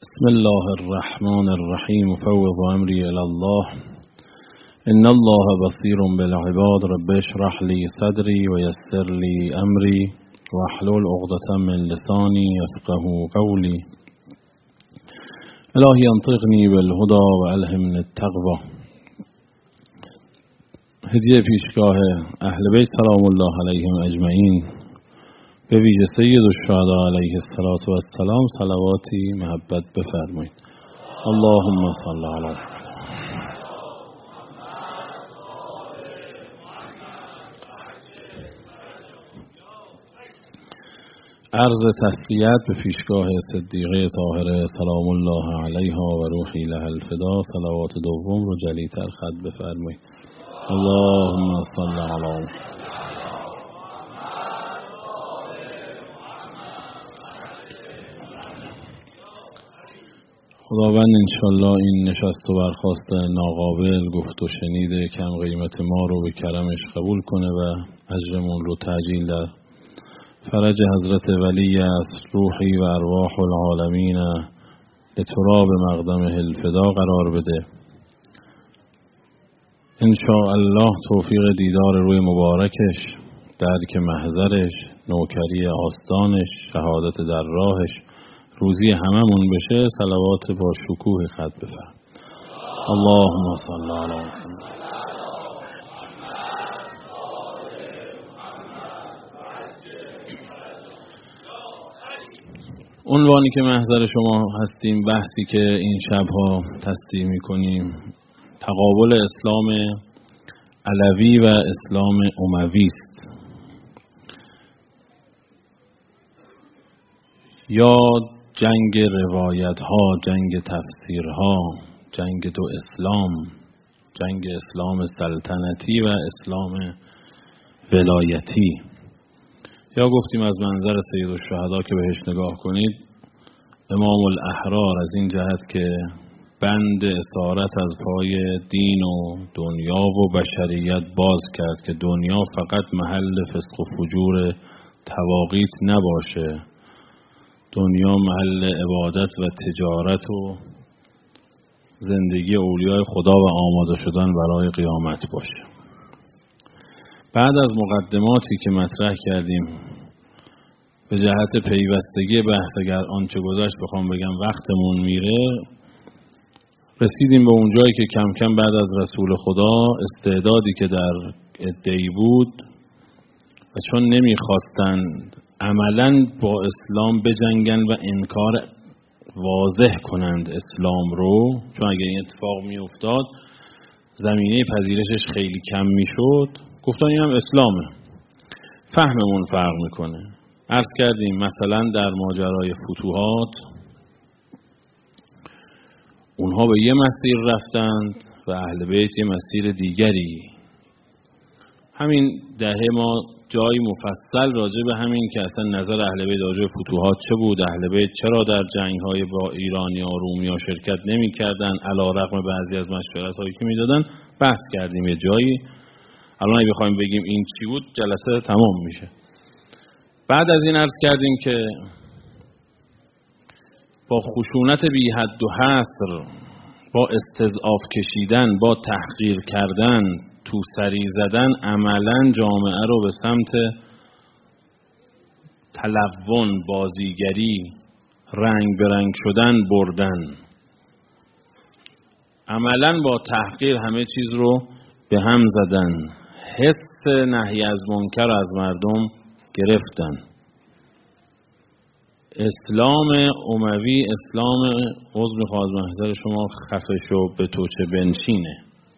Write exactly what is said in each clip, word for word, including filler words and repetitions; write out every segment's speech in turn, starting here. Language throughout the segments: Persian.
بسم الله الرحمن الرحیم فوض امری الی الله ان الله بصیر بالعباد رب اشرح لی صدری و یسر لی امری واحلل عقدة من لسانی یفقهوا قولی الهی انطقنی بالهدی و الهمنی التقوی. هدیه پیشگاه اهل بیت سلام الله علیهم اجمعین، به ویژه سید الشهدا علیه السلام صلواتی محبت بفرمایید. اللهم صل علی عرض تسلیت به پیشگاه صدیقه طاهره سلام الله علیها و روحی لها الفدا. صلوات دوم رو جلیتر خط بفرمایید. اللهم صل علی خداوند انشالله این نشست و برخاست ناقابل گفت و شنید کم قیمت ما رو به کرمش قبول کنه و اجرمون رو تعجیل در فرج حضرت ولی است روحی و ارواح العالمین لتراب مقدمه الفدا قرار بده. انشاءالله توفیق دیدار روی مبارکش، درک محضرش، نوکری آستانش، شهادت در راهش، روزی هممون بشه. صلوات با شکوه خط بفرم. اللهم صل علی محمد. عنوانی که محضر شما هستیم، بحثی که این شبها تصدیح می‌کنیم، تقابل اسلام علوی و اسلام اموی است، یا جنگ روایت ها، جنگ تفسیر ها، جنگ دو اسلام، جنگ اسلام سلطنتی و اسلام ولایتی. یا گفتیم از منظر سید الشهدا که بهش نگاه کنید، امام الاحرار از این جهت که بند اسارت از پای دین و دنیا و بشریت باز کرد که دنیا فقط محل فسق و فجور تواقیت نباشه، دنیا محل عبادت و تجارت و زندگی اولیای خدا و آماده شدن برای قیامت باشه. بعد از مقدماتی که مطرح کردیم به جهت پیوستگی بحث، اگر آنچه گذشت بخوام بگم وقتمون میره، رسیدیم به اون جایی که کم کم بعد از رسول خدا استعدادی که در عده‌ای بود و چون نمیخواستند عملاً با اسلام بجنگن و انکار واضح کنند اسلام رو، چون اگر این اتفاق می افتاد زمینه پذیرشش خیلی کم می شد، گفتن این هم اسلامه، فهممون فرق میکنه. عرض کردیم مثلا در ماجرای فتوحات اونها به یه مسیر رفتند و اهل بیت یه مسیر دیگری. همین دهه ما جایی مفصل راجع به همین که اصلا نظر اهل بیت راجع به فتوحات چه بود، اهل بیت چرا در جنگ‌های با ایرانی و رومی ها شرکت نمی‌کردن علی رغم بعضی از مشورت‌هایی که می‌دادن، بحث کردیم یه جایی. الان اگه بخوایم بگیم این چی بود جلسه تمام میشه. بعد از این عرض کردیم که با خشونت بی حد و حصر، با استضعاف کشیدن، با تحقیر کردن، تو سری زدن، عملاً جامعه رو به سمت تلون، بازیگری، رنگ برنگ شدن بردن. عملاً با تحقیر همه چیز رو به هم زدن، حس نهی از منکر از مردم گرفتن. اسلام اموی، اسلام عضو میخواد محضر شما خفه شو به تو چه بنشینه.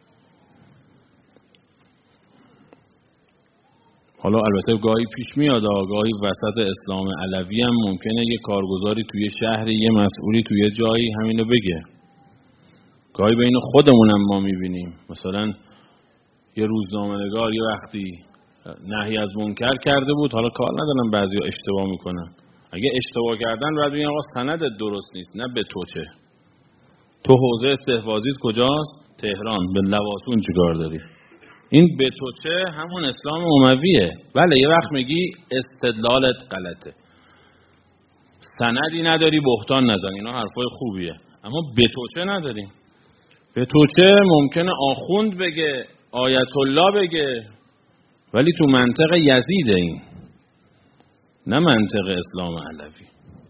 حالا البته گاهی پیش میاد، گاهی وسط اسلام علوی هم ممکنه یه کارگزاری توی شهری، یه مسئولی توی جایی همینو بگه. گاهی بین خودمونم ما میبینیم، مثلا یه روزنامه‌نگار یه وقتی نهی از منکر کرده بود، حالا کار ندارم بعضیا اشتباه میکنن، اگه اشتباه کردن باید بگن آقا سندت درست نیست، نه به تو چه، تو حوزه استحفاظیت کجاست؟ تهران، به لواسون چیکار داری؟ این به تو چه همون اسلام امویه. بله یه وقت میگی استدلالت غلطه، سندی نداری بهتان نزن، اینا حرفای خوبیه، اما به تو چه نداریم. به تو چه ممکنه آخوند بگه، آیت الله بگه، ولی تو منطق یزیده این، نه منطق اسلام علوی.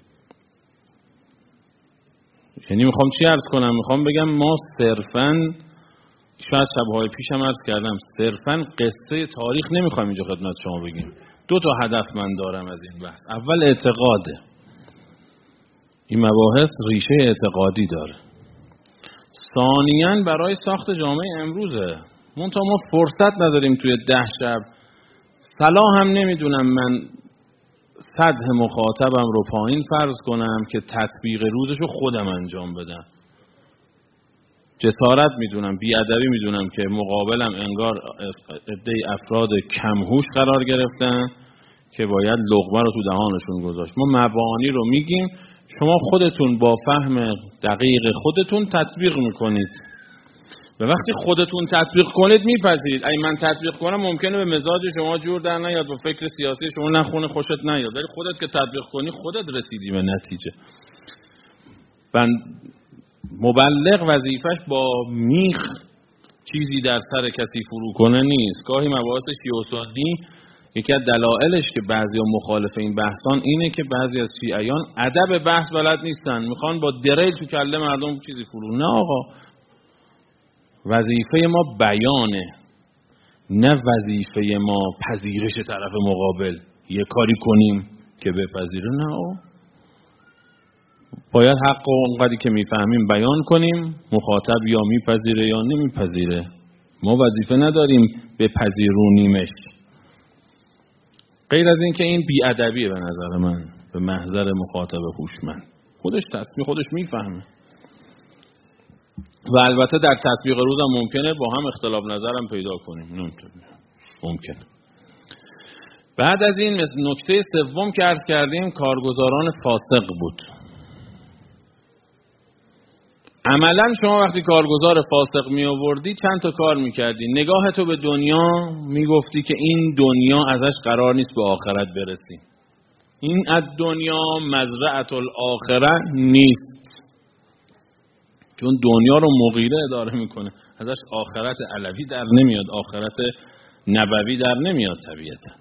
یعنی میخوام چی عرض کنم؟ میخوام بگم ما صرفاً، شاید شبهای پیشم عرض کردم، صرفاً قصه تاریخ نمیخوام اینجا خدمت شما بگیم. دو تا هدف من دارم از این بحث. اول اعتقاده، این مباحث ریشه اعتقادی داره. ثانیاً برای ساخت جامعه امروزه. منتها ما فرصت نداریم توی ده شب، صلاح هم نمیدونم من سطح مخاطبم رو پایین فرض کنم که تطبیق روزشو خودم انجام بدم. جسارت میدونم، بیادبی میدونم که مقابلم انگار عده افراد کمهوش قرار گرفتن که باید لقمه رو تو دهانشون گذاشت. ما مبانی رو میگیم، شما خودتون با فهم دقیق خودتون تطبیق میکنید و وقتی خودتون تطبیق کنید میپذیرید. اگه من تطبیق کنم ممکنه به مزاج شما جور در نیاد، با فکر سیاسی شما نخونه، خوشت نیاد، ولی خودت که تطبیق کنی خودت رسیدی به نتیجه. بند مبلغ وظیفش با میخ چیزی در سر کسی فرو کنه نیست. گاهی مباحث شیعه و سنی، یکی از دلایلش که بعضیا مخالف این بحثان اینه که بعضی از شیعیان ادب بحث بلد نیستن، میخوان با دریل تو کله مردم چیزی فرو. نه آقا، وظیفه ما بیانه، نه وظیفه ما پذیرش طرف مقابل، یه کاری کنیم که بپذیره. نه آقا، باید حق و اونقدری که میفهمیم بیان کنیم، مخاطب یا میپذیره یا نمیپذیره. ما وظیفه نداریم بپذیرونیمش. غیر از این که این بیادبیه به نظر من، به محضر مخاطب هوشمند. خودش تصمیم خودش میفهمه و البته در تطبیق روزم ممکنه با هم اختلاف نظرم پیدا کنیم، ممکنه. بعد از این نکته سوم که عرض کردیم کارگزاران فاسق بود. عملا شما وقتی کارگزار فاسق می آوردی چند تا کار میکردی. نگاه تو به دنیا میگفتی که این دنیا ازش قرار نیست به آخرت برسی، این از دنیا مزرعة الاخره نیست، چون دنیا رو مغیره اداره میکنه، ازش آخرت علوی در نمیاد، آخرت نبوی در نمیاد طبیعتا.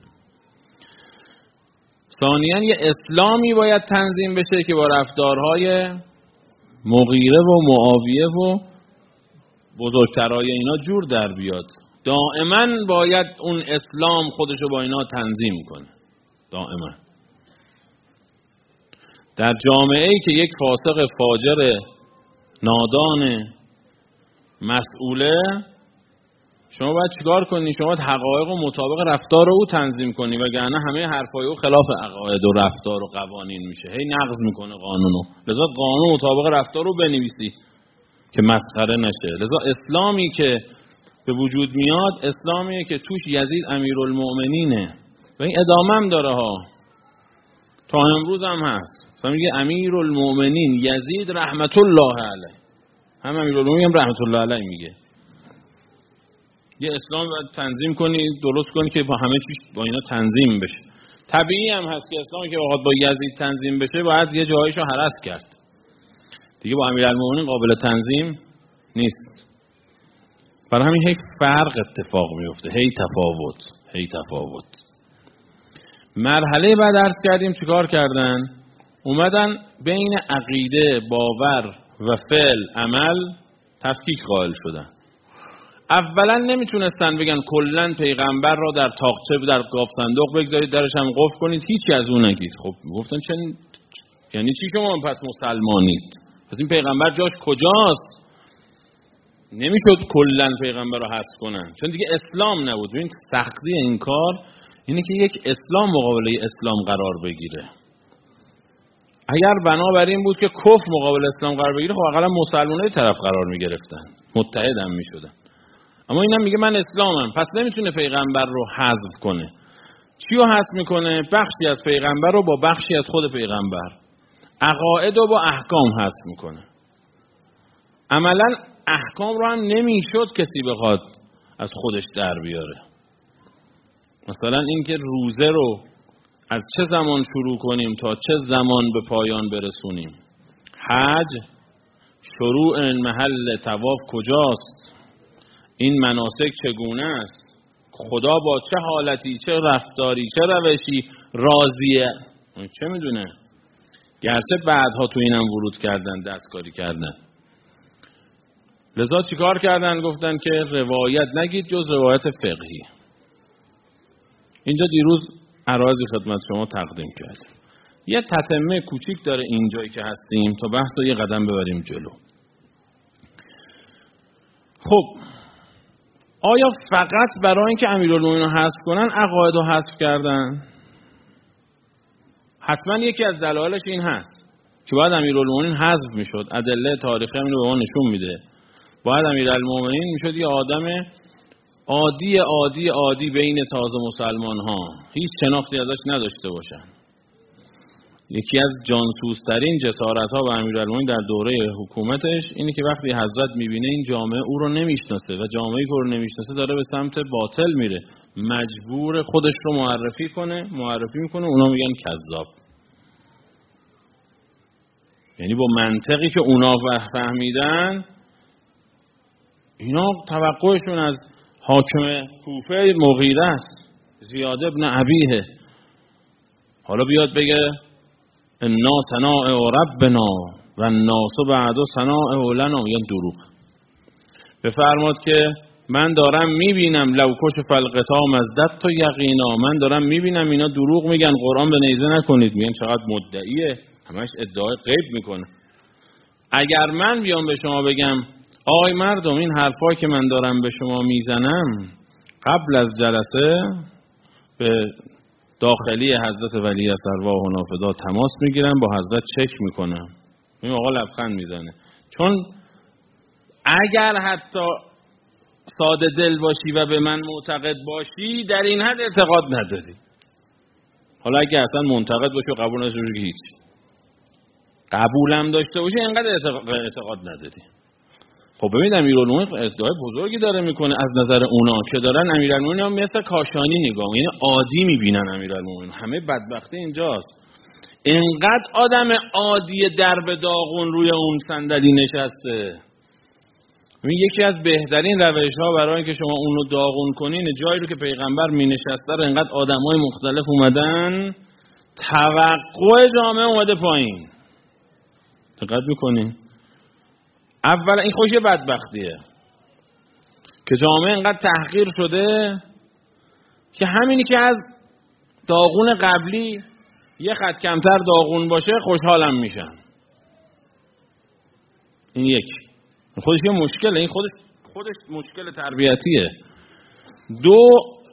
ثانیاً یه اسلامی باید تنظیم بشه که با رفتارهای مغیره و معاویه و بزرگترای اینا جور در بیاد. دائما باید اون اسلام خودشو با اینا تنظیم کنه، دائما. در جامعه‌ای که یک فاسق فاجر نادان مسئوله، شما باید چیکار کنی؟ شما باید حقایق و مطابق رفتار او تنظیم کنی، وگرنه همه حرفای او خلاف عقاید و رفتار و قوانین میشه، هی نقض میکنه قانونو. لذا قانون مطابق رفتار رو بنویسی که مسخره نشه. لذا اسلامی که به وجود میاد اسلامیه که توش یزید امیرالمؤمنینه و این ادامه هم داره ها، تا امروز هم هست. مثلا میگه امیرالمؤمنین یزید رحمت الله علیه، هم امیرالمؤمنین هم رحمت الله علیه میگه. یه اسلام باید تنظیم کنی، درست کنی که با همه چیز با اینا تنظیم بشه. طبیعی هم هست که اسلامی که بخواد با یزید تنظیم بشه باید یه جایشو هرس کرد دیگه، با امیرالمؤمنین قابل تنظیم نیست. برای همین هی فرق اتفاق میفته، هی تفاوت، هی تفاوت. مرحله بعد عرض کردیم چیکار کردن؟ اومدن بین عقیده، باور و فعل، عمل تفکیک قائل شدن. اولا نمیتونستن بگن کلن پیغمبر را در تاقچه در گاف صندوق بگذارید، درش هم قفل کنید، هیچی از اون نگید. خب گفتن چه یعنی چی شما پس مسلمانید؟ پس این پیغمبر جاش کجاست؟ نمیشد کلن پیغمبر رو حذف کنن، چون دیگه اسلام نبود. ببین سختی این کار اینه که یک اسلام مقابله اسلام قرار بگیره. اگر بنابر این بود که کفر مقابل اسلام قرار بگیره، خب اقلا مسلمانای طرف قرار میگرفتن، متحد هم میشدن. اما اینم میگه من اسلامم، پس نمیتونه پیغمبر رو حذف کنه. چی رو حذف میکنه؟ بخشی از پیغمبر رو با بخشی از خود پیغمبر، عقاید رو با احکام حذف میکنه. عملا احکام رو هم نمیشد کسی بخواد از خودش در بیاره. مثلا اینکه روزه رو از چه زمان شروع کنیم تا چه زمان به پایان برسونیم؟ حج شروع محل طواف کجاست؟ این مناسک چگونه است؟ خدا با چه حالتی، چه رفتاری، چه روشی راضیه؟ چه میدونه؟ گرچه بعدها تو اینم ورود کردن، دستکاری کردن. لذا چیکار کردن؟ گفتن که روایت نگید جز روایت فقهی. اینجا دیروز عرضی خدمت شما تقدیم کردیم. یه تتمه کوچیک داره اینجایی که هستیم تا بحث رو یه قدم ببریم جلو. خب آیا فقط برای اینکه امیرالمومنین رو حذف کنن عقاید رو حذف کردن؟ حتما یکی از دلایلش این هست که باید امیرالمومنین حذف میشد. ادله تاریخی اینو به ما نشون میده. باید امیرالمومنین میشد یه آدم عادی عادی عادی بین تازه مسلمان ها، هیچ شناختی ازش نداشته باشن. یکی از جانسوزترین جسارت ها به امیرالمومنین در دوره حکومتش اینه که وقتی حضرت میبینه این جامعه او رو نمیشناسه و جامعه‌ای که او رو نمیشناسه داره به سمت باطل میره، مجبور خودش رو معرفی کنه، معرفی میکنه، اونا میگن کذاب. یعنی با منطقی که اونا فهمیدن، اینا توقعشون از حاکم کوفه مغیره است، زیاد ابن ابیه، حالا بیاد بگه انا صناع ربنا و الناس بعد صناع لنا، یعنی دروغ. بفرماد که من دارم میبینم لو کشف الغطا مزدت تو یقینا، من دارم میبینم اینا دروغ میگن، قرآن به نیزه نکنید. میگن چقدر مدعیه، همش ادعای غیب میکنه. اگر من بیام به شما بگم آقای مردم این حرفایی که من دارم به شما میزنم، قبل از جلسه به داخلی حضرت ولی ارواح و نافذات تماس میگیرم، با حضرت چک میکنم، این آقا لبخند میزنه. چون اگر حتی ساده دل باشی و به من معتقد باشی، در این حد اعتقاد نداری. حالا اگه اصلا منتقد باشی و قبول نشده باشی که هیچ، قبولم داشته باشی اینقدر اعتقاد نداری. خب ببینید امیرالمومنین ادعای بزرگی داره میکنه از نظر اونا که دارن امیرالمومنین هم مثل کاشانی نگاه، یعنی عادی میبینن امیرالمومنین. همه بدبختی اینجاست، اینقدر آدم عادی درب داغون روی اون صندلی نشسته. این یکی از بهترین روش ها برای اینکه شما اون رو داغون کنین، جایی رو که پیغمبر می نشسته رو اینقدر آدمای مختلف اومدن، توقع جامعه اومده پایین. دقت میکنین؟ اولا این خوش بدبختیه که جامعه اینقدر تحقیر شده که همینی که از داغون قبلی یه خط کمتر داغون باشه خوشحالم میشن. این یکی خودش یه مشکله، این خودش خودش مشکل تربیتیه. دو،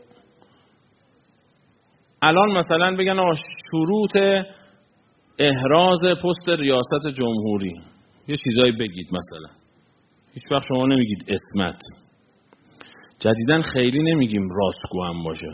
الان مثلا بگن آقا شروط احراز پست ریاست جمهوری یه چیزایی بگید، مثلا هیچ وقت شما نمیگید اسمت. جدیدن خیلی نمیگیم راستگو هم باشه،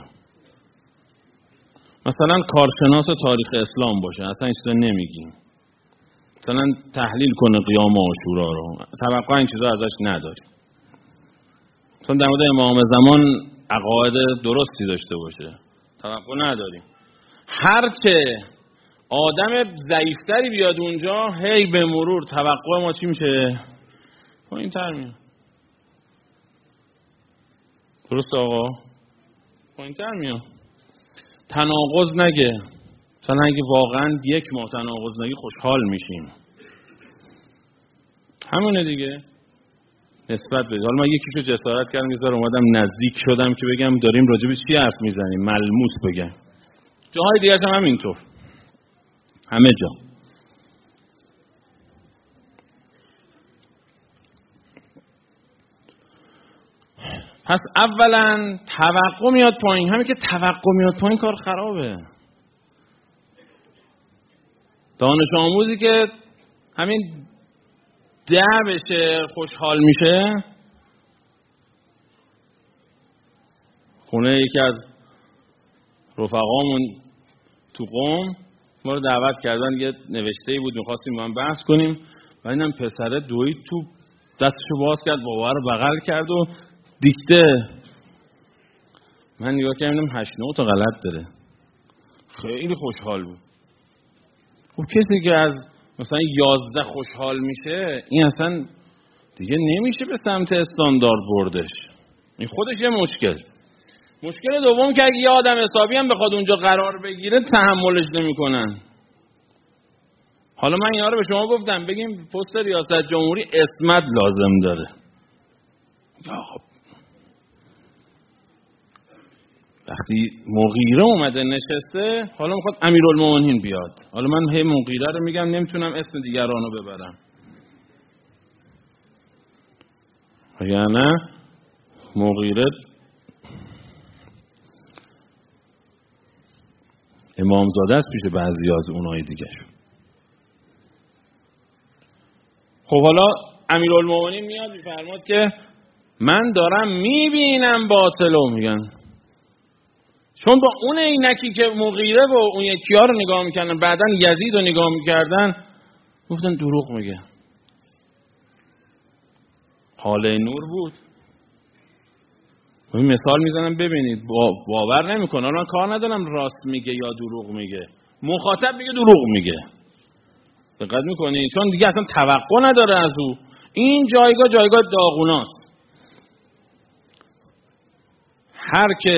مثلا کارشناس تاریخ اسلام باشه، اصلا این چیزا نمیگیم. مثلا تحلیل کنه قیام عاشورا رو، توقع این چیزا ازش نداریم. مثلا در مورد امام زمان عقاید درستی داشته باشه، توقع نداریم. هرچه آدم ضعیفتری بیاد اونجا، هی به مرور توقع ما چی میشه؟ پایین تر میاد. درست آقا؟ پایین تر میاد. تناقض نگه، مثلا اگه واقعا یک ماه تناقض نگه خوشحال میشیم، همونه دیگه. نسبت بده. حالا من یکیشو جسارت کردم یه ذره اومدم نزدیک شدم که بگم داریم راجع به چی حرف میزنیم، ملموس بگم. جاهای دیگه هم همینطور، همه جا. پس اولا توقع میاد پایین. همین که توقع میاد پایین کار خرابه. دانش آموزی که همین ده بشه خوشحال میشه، خونه یکی از رفقامون تو قم ما رو دعوت کردن، یه نوشته‌ای بود می‌خواستیم با هم بحث کنیم و اینم پسره دوید تو دستشو باز کرد، بابا رو بغل کرد و دیکته. من نگاه کردم هشت نه تا غلط داره. خیلی خوشحال بود. خب کسی که از مثلا یازده خوشحال میشه، این اصلا دیگه نمیشه به سمت استاندارد بردش. این خودش یه مشکل. مشکل دوم که اگه یه آدم حسابی هم بخواد اونجا قرار بگیره تحملش نمیکنن. حالا من اینا رو به شما گفتم، بگیم پست ریاست جمهوری اسمت لازم داره. خب وقتی مغیره اومده نشسته، حالا میخواد امیرالمومنین بیاد. حالا من هی مغیره رو میگم، نمیتونم اسم دیگرانو ببرم. یعنی مغیره امامزاده است پیش بعضی از اونای دیگه. خب حالا امیرالمومنین میاد میفرماد که من دارم میبینم باطلو، میگن چون با اون عینکی که مغیره و اون یکی ها رو نگاه میکردن، بعدن یزید رو نگاه میکردن، گفتن دروغ میگه. حاله نور بود. این مثال میزنم ببینید، باور نمیکنه. من کار ندارم راست میگه یا دروغ میگه، مخاطب میگه دروغ میگه. دقت میکنی؟ چون دیگه اصلا توقع نداره از او. این جایگاه جایگاه داغوناست. هر که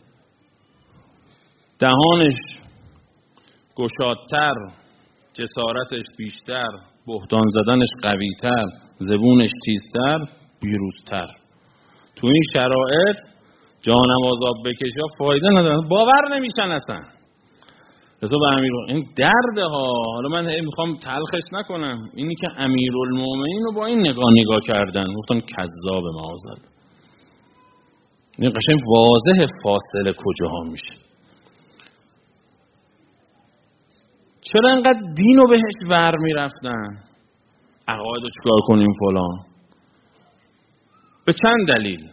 دهانش گشادتر، جسارتش بیشتر، بهتان زدنش قویتر، زبونش تیزتر، بیروزتر. تو این شرایط جانماز آب بکشی ها فایده نداره، باور نمیشن اصلا. رسول به امیر این درده ها. حالا من میخوام تلخش نکنم، اینی که امیرالمومنین رو با این نگاه نگاه کردن، گفتن کذاب معاذالله. این قشنگ واضح فاصله کجاها میشه. چرا انقدر دین رو بهش ور میرفتن؟ عقاید رو چکار کنیم فلان. به چند دلیل.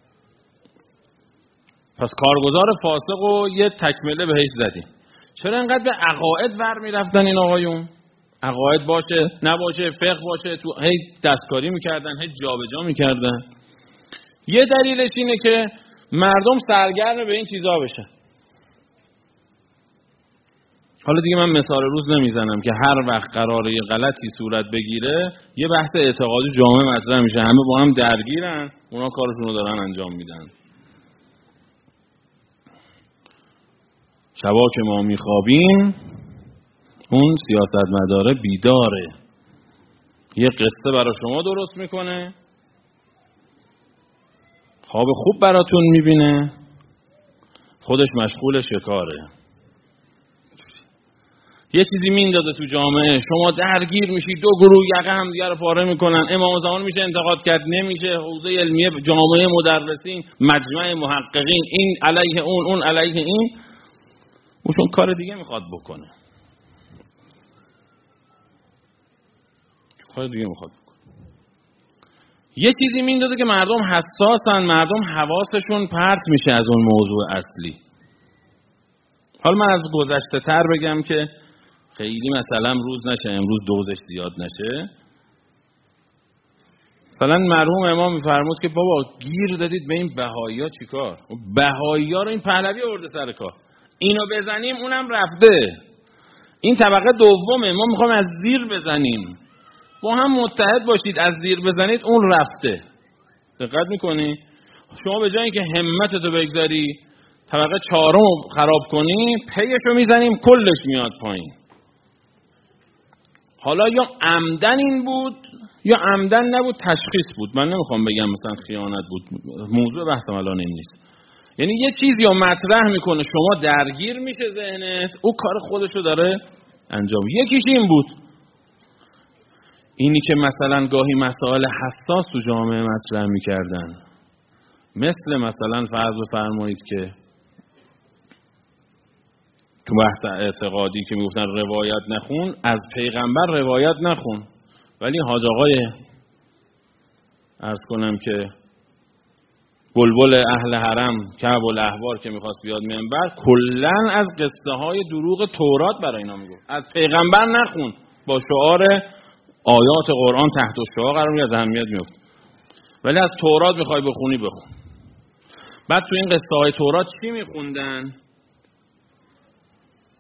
پس کارگزار فاسق رو یه تکمله بهش زدیم. چرا انقدر به عقاید ور میرفتن این آقایون؟ عقاید باشه نباشه، فقه باشه، تو هی دستکاری میکردن، هی جابجا میکردن. یه دلیلش اینه که مردم سرگرم به این چیزا بشن. حالا دیگه من مثال روز نمیزنم که هر وقت قراره یه غلطی صورت بگیره، یه بحث اعتقادی جامعه مطرح میشه، همه با هم درگیرن، اونا کارشون رو دارن انجام میدن. شبا که ما میخوابیم اون سیاستمداره بیداره، یه قصه برای شما درست میکنه، خواب خوب براتون میبینه، خودش مشغول شکاره. یه چیزی میندازه تو جامعه، شما درگیر میشی، دو گروه یقه هم دیگه رو پاره میکنن. امام زمان میشه انتقاد کرد نمیشه، حوزه علمیه جامعه مدرسین، مجمع محققین، این علیه اون، اون علیه این، اون کار دیگه میخواد بکنه. کار دیگه میخواد بکنه. یه چیزی میندازه که مردم حساسن، مردم حواسشون پرت میشه از اون موضوع اصلی. حالا من از گذشته تر بگم که خیلی مثلا روز نشه، امروز دوزش زیاد نشه. مثلا مرحوم امام میفرمود که بابا گیر دادید به این بهایی‌ها چیکار؟ بهایی‌ها رو این پهلوی آورده سر کار، اینو بزنیم اونم رفته. این طبقه دومه، ما میخوایم از زیر بزنیم، با هم متحد باشید، از زیر بزنید اون رفته. دقت میکنی؟ شما به جای اینکه همتتو بگذاری طبقه چهارم رو خراب کنی، پیشو میزنیم کلش میاد پایین. حالا یا عمدن این بود یا عمدن نبود، تشخیص بود. من نمیخوام بگم مثلا خیانت بود، موضوع بحثم الان این نیست. یعنی یه چیزی رو مطرح میکنه، شما درگیر میشه ذهنت، او کار خودشو داره انجام. یکیش این بود، اینی که مثلا گاهی مسائل حساس تو جامعه مطرح میکردن، مثل مثلا فرض بفرمایید که تو بحث اعتقادی که میگفتن روایت نخون، از پیغمبر روایت نخون، ولی حاج آقای عرض کنم که بلبل اهل حرم کعب الاحبار که میخواست بیاد منبر، کلن از قصه های دروغ تورات برای اینا میگفت، از پیغمبر نخون، با شعار آیات قرآن تحت الشعاع قرار میاد، از اهمیت میفته، ولی از تورات میخوای بخونی بخون. بعد تو این قصه های تورات چی میخوندن؟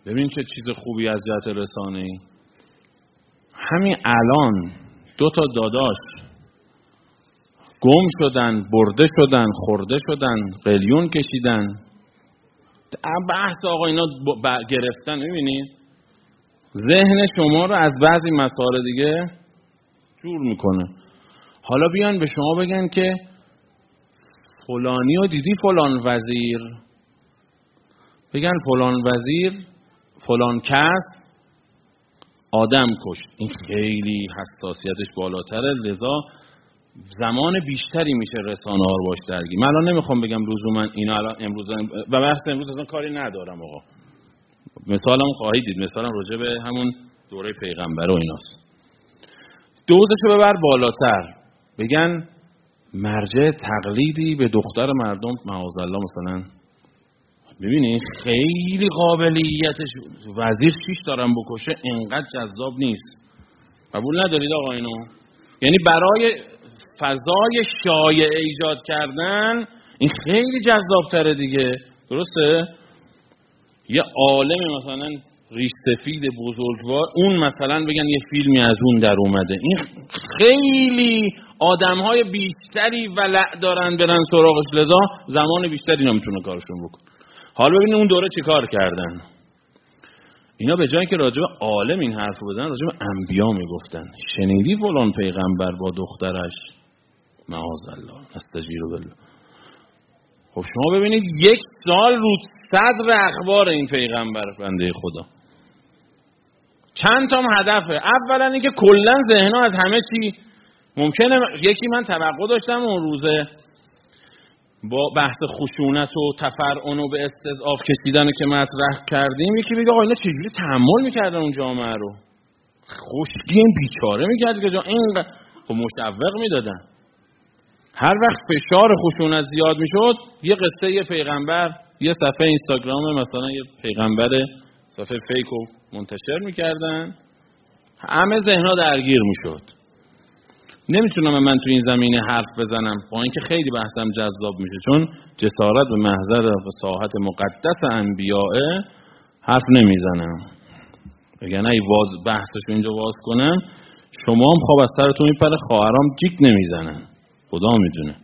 ببین چه چیز خوبی از جهت رسانه‌ای. همین الان دو تا داداش گم شدن، برده شدن، خورده شدن، قلیون کشیدن. بحث آقا اینا گرفتن. میبینید ذهن شما رو از بعضی مسائل دیگه جور میکنه. حالا بیان به شما بگن که فلانی رو دیدی فلان وزیر، بگن فلان وزیر فلان کس آدم کشت. این خیلی حساسیتش بالاتره، لذا زمان بیشتری میشه رسانه ها رو باش درگیر. من الان نمیخوام بگم لزوما اینا الان امروز و بحث امروز اصلا کاری ندارم آقا. مثالم خواهید دید، مثالم راجع به همون دوره پیغمبر و ایناست. دوزشو ببر بالاتر، بگن مرجع تقلیدی به دختر مردم معاذالله مثلا. ببینید خیلی قابلیتش، وزیر چیش دارم بکشه اینقدر جذاب نیست. قبول ندارید آقا اینو؟ یعنی برای فضای شایع ایجاد کردن این خیلی جذاب‌تره دیگه، درسته؟ یه عالم مثلا ریش سفید بزرگوار اون مثلا بگن یه فیلمی از اون در اومده، این خیلی آدم‌های بیشتری ولع دارن برن سراغش، لذا زمان بیشتری نمیتونه کارشون بکن. حالا ببینید اون دوره چی کار کردن. اینا به جایی که راجع به عالم این حرف رو بزنن، راجع به انبیا میگفتن. شنیدی فلان پیغمبر با دخترش معاذالله استجیر بالله. خب شما ببینید یک سال رو صدر اخبار این پیغمبر بنده خدا. چند تا هدفه. اولا اینکه کلا ذهن‌ها از همه چی ممکنه. یکی من توقع داشتم اون روزه با بحث خشونت و تفرعن و به استضعاف کشیدن که مطرح کردیم، یکی بگه آقا اینا چجوری تحمل میکردن اون جامعه رو، خوشگین بیچاره میکرد که جا این خب مشوق میدادن. هر وقت فشار خشونت زیاد میشد یه قصه یه پیغمبر، یه صفحه اینستاگرام مثلا یه پیغمبر صفحه فیکو منتشر میکردن، همه ذهنها درگیر میشد. نمیتونم من تو این زمینه حرف بزنم با اینکه خیلی بحثم جذاب میشه، چون جسارت به محضر و ساحت مقدس انبیاء حرف نمیزنم. اگر نه واز بحثش اینجا واز کنم شما هم خواب از سرتون میپره، خواهرام جیک نمیزنن، خدا میدونه.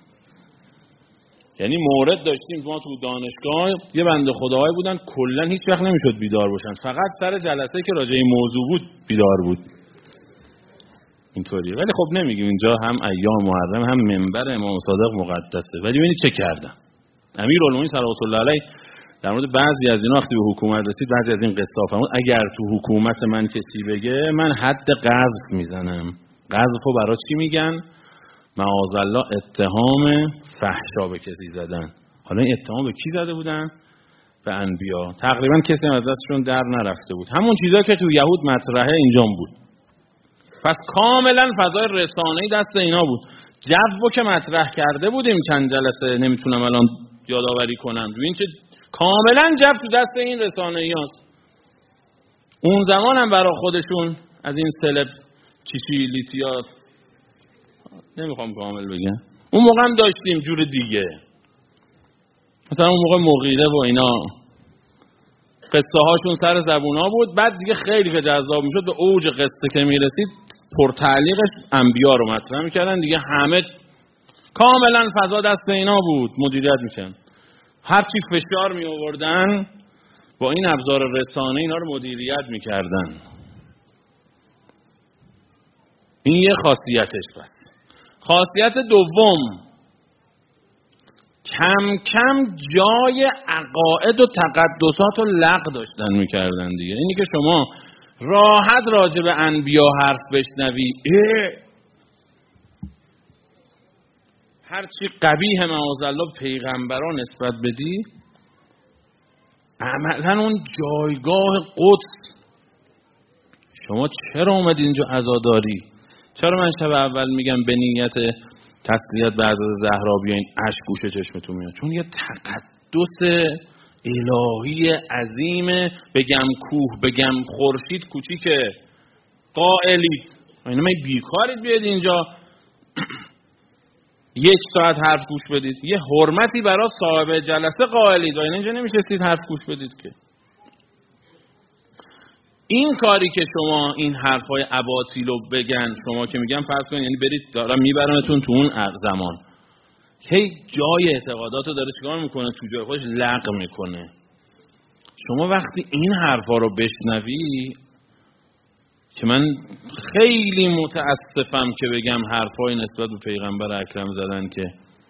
یعنی مورد داشتیم ما تو دانشگاه یه بنده خداهایی بودن کلا هیچ وقت نمیشد بیدار باشن، فقط سر جلسه که راجع این موضوع بود بیدار بود اینطوری. ولی خب نمیگیم اینجا هم ایام محرم هم منبر امام صادق مقدسه. ولی ببینید چه کردن. امیرالمومنین صلوات الله علیه در مورد بعضی از اینا وقتی به حکومت رسید، بعضی از این قصه فرمود اگر تو حکومت من کسی بگه من حد قذف میزنم. قذفو برای چی میگن؟ معاذالله اتهام فحشا به کسی زدن. حالا این اتهام به کی زده بودن؟ به انبیا. تقریبا کسی از دستشون در نرفته بود. همون چیزا که تو یهود مطرحه اینجا بود. پس کاملا فضای رسانه‌ای دست اینا بود. جوو که مطرح کرده بودیم چند جلسه، نمیتونم الان یادآوری کنم. ببین چه کاملا جو تو دست این رسانه‌ایاست. اون زمان هم برای خودشون از این سلب چیچی لیتیا نمیخوام کامل بگم، اون موقع هم داشتیم جور دیگه. مثلا اون موقع مغیره و اینا قصه هاشون سر زبونا بود، بعد دیگه خیلی که جذاب میشد به اوج قصه که میرسید پرتعلیقش انبیا رو مطرح میکردن دیگه. همه کاملا فضا دست اینا بود، مدیریت میکردن. هر چی فشار می آوردن با این ابزار رسانه اینا رو مدیریت میکردن. این یه خاصیتش. بس خاصیت دوم، کم کم جای عقاید و تقدسات و لغو داشتن میکردن دیگه. اینی که شما راحت راجع به انبیا حرف بشنوی، هر چی قبیح معاذالله پیغمبران نسبت بدی، عملا اون جایگاه قدس شما چرا اومدی اینجا عزاداری؟ چرا من شب اول میگم به نیت تسلیت به حضرت زهرا بیاین اشک گوشه چشمتون میاد؟ چون یه تقدس الهی عظیمه. بگم کوه بگم خورشید کوچیکه، قائلید اینا من بیکارید بیاد اینجا یک ساعت حرف گوش بدید. یه حرمتی برای صاحب جلسه قائلید و اینا اینجا نمیشستید حرف گوش بدید که. این کاری که شما این حرفای اباطیل رو بگن، شما که میگن فرض کنید یعنی برید دارم میبرمتون تو اون زمان، هی جای اعتقاداتو داره چیکار میکنه؟ تو جای خودش لغو میکنه. شما وقتی این حرفا رو بشنوی، که من خیلی متاسفم که بگم حرفای نسبت به پیغمبر اکرم زدن که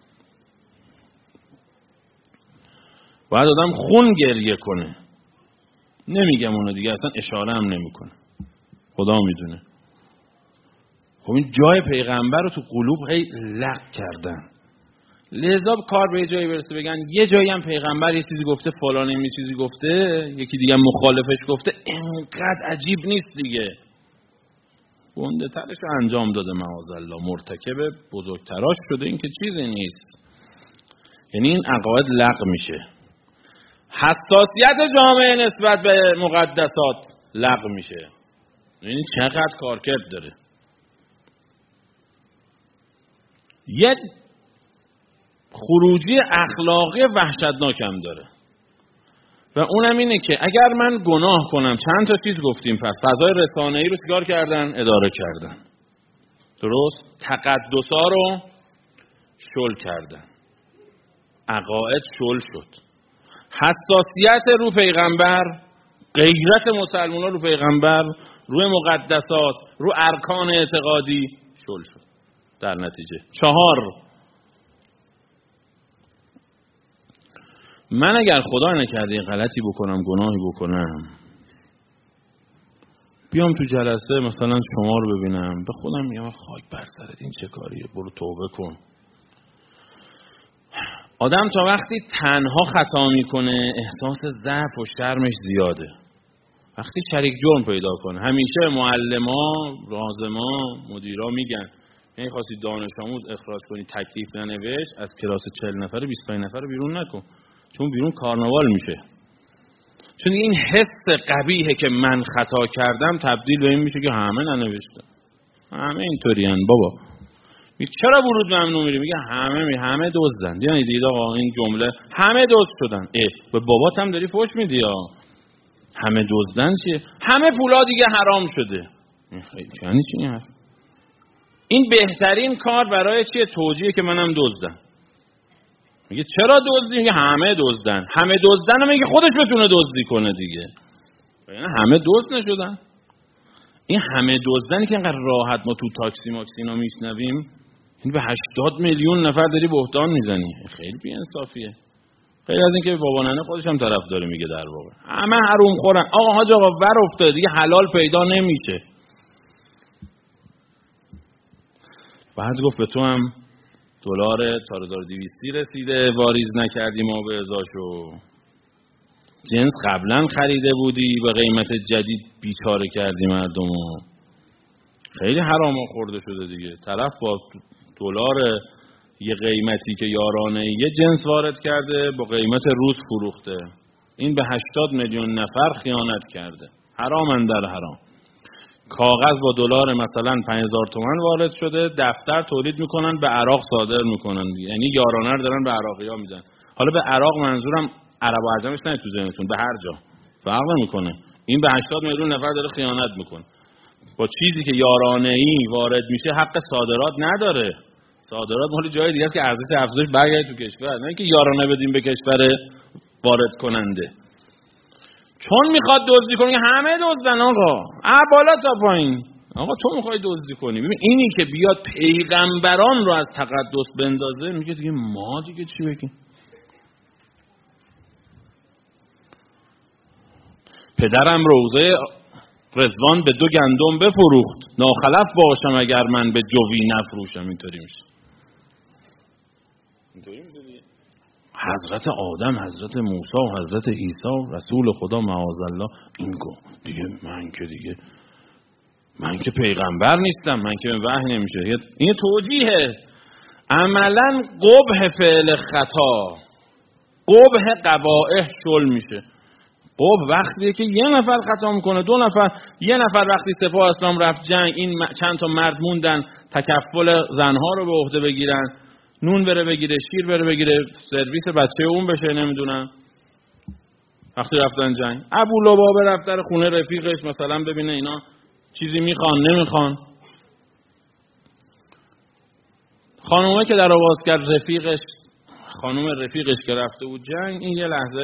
باید آدم خون گریه کنه. نمیگم اونو دیگه، اصلا اشاره هم نمیکنه، خدا میدونه. خب این جای پیغمبر رو تو قلوب هی لغو کردن. لذا کار به جایی برسه بگن یه جایی هم پیغمبر یه چیزی گفته، فلان یه چیزی گفته، یکی دیگه مخالفش گفته، اینقدر عجیب نیست دیگه، گنده ترش انجام داده معاذالله، مرتکب بزرگتراش شده، این که چیزی نیست. یعنی این عقاید لغو میشه، حساسیت جامعه نسبت به مقدسات لغو میشه. یعنی چقدر کارکرد داره. یه خروجی اخلاقی وحشتناک هم داره و اونم اینه که اگر من گناه کنم، چند تا چیز گفتیم، پس فضای رسانه‌ای رو چیکار کردن؟ اداره کردن. درست؟ تقدسا رو شل کردن، عقاید شل شد. حساسیت رو پیغمبر، غیرت مسلمان‌ها رو پیغمبر، روی مقدسات، رو ارکان اعتقادی شل شد. در نتیجه چهار، من اگر خدا نکرده غلطی بکنم، گناهی بکنم، بیام تو جلسه مثلا شما رو ببینم، به خودم میگم خاک بر سرت، این چه کاریه، برو توبه کن. آدم تا وقتی تنها خطا میکنه احساس ضعف و شرمش زیاده. وقتی شریک جرم پیدا کنه، همیشه معلما، رازما، مدیرا میگن یعنی خواستی دانش آموز اخراج کنی، تکلیف ننوشت، از کلاس چهل نفر بیست و پنج نفر بیرون نکن، چون بیرون کارناوال میشه. چون این حس قبیحه که من خطا کردم تبدیل به این میشه که همه ننوشتن، همه اینطورین بابا. میگه چرا ورود ممنوع میری؟ میگه همه می همه دزدن. دیدن دید آقا این جمله همه دزد شدن. اه به بابات هم داری فحش میدی ها. همه دزدن چیه؟ همه پولا دیگه حرام شده. یعنی چی این؟ این بهترین کار برای چیه؟ توجیه که منم دزدم. میگه چرا دزدی؟ میگه همه دزدن. همه دزدن میگه خودش بتونه دزدی کنه دیگه. یعنی همه دزد نشدن. این همه دزدنی که انقدر راحت ما تو تاکسی ماکسینا میشنویم، این به هشتاد میلیون نفر داری بهتان میزنی. خیلی بی‌انصافیه. خیلی از این که بابا ننه خودش هم طرفداری میگه در واقع. همه حروم خورن. آقا حاج آقا ور افتاد دیگه، حلال پیدا نمیشه. بعد گفت به تو هم دلار چهار هزار و دویست رسیده، واریز نکردی ما به ازاشو. جنس قبلا خریده بودی، به قیمت جدید بیچاره کردی مردمو. خیلی حرام خورده شده دیگه. طرف با دلار یه قیمتی که یارانه یه جنس وارد کرده، با قیمت روز فروخته. این به هشتاد میلیون نفر خیانت کرده. حرام در حرام. کاغذ با دلار مثلا پنج هزار تومان وارد شده، دفتر تولید میکنن به عراق صادر میکنن. یعنی یارانه رو دارن به عراقی‌ها میدن. حالا به عراق منظورم عرب و عجمش نه تو ذهنتون، به هر جا فرق نمیکنه. این به هشتاد میلیون نفر داره خیانت میکنه. با چیزی که یارانه‌ای وارد میشه حق صادرات نداره. صادرات مال جای دیگه است که ارزش افزایش برگرده تو کشور، نه اینکه یارانه بدیم به کشور وارد کننده. چون میخواد دزدی کنه، همه دزدن آقا، ا بالا تا پایین. آقا تو میخوای دزدی کنی. ببین اینی که بیاد پیغمبران رو از تقدس بندازه، میگه دیگه ما دیگه چی بگیم؟ پدرم روزه رضوان به دو گندم بفروخت، ناخلف باشم اگر من به جوی نفروشم. اینطوری میشه. اینطوری میشه دیگه. حضرت آدم، حضرت موسی و حضرت عیسی رسول خدا معاذالله این گو دیگه من که دیگه من که پیغمبر نیستم، من که وحی نمیشه. این توجیهه. عملا قبح فعل خطا، قبح قبائح شل میشه. قبح وقتیه که یه نفر خطا میکنه، دو نفر، یه نفر وقتی سپاه اسلام رفت جنگ، این چند تا مرد موندن تکفل زنها رو به عهده بگیرن، نون بره بگیره، شیر بره بگیره، سرویس بچه اون بشه، نمیدونم وقتی رفتن جنگ. ابو لبابه رفت در خونه رفیقش مثلا ببینه اینا چیزی میخوان نمیخوان. خانومه که در آواز کرد رفیقش، خانوم رفیقش که رفته بود جنگ، این یه لحظه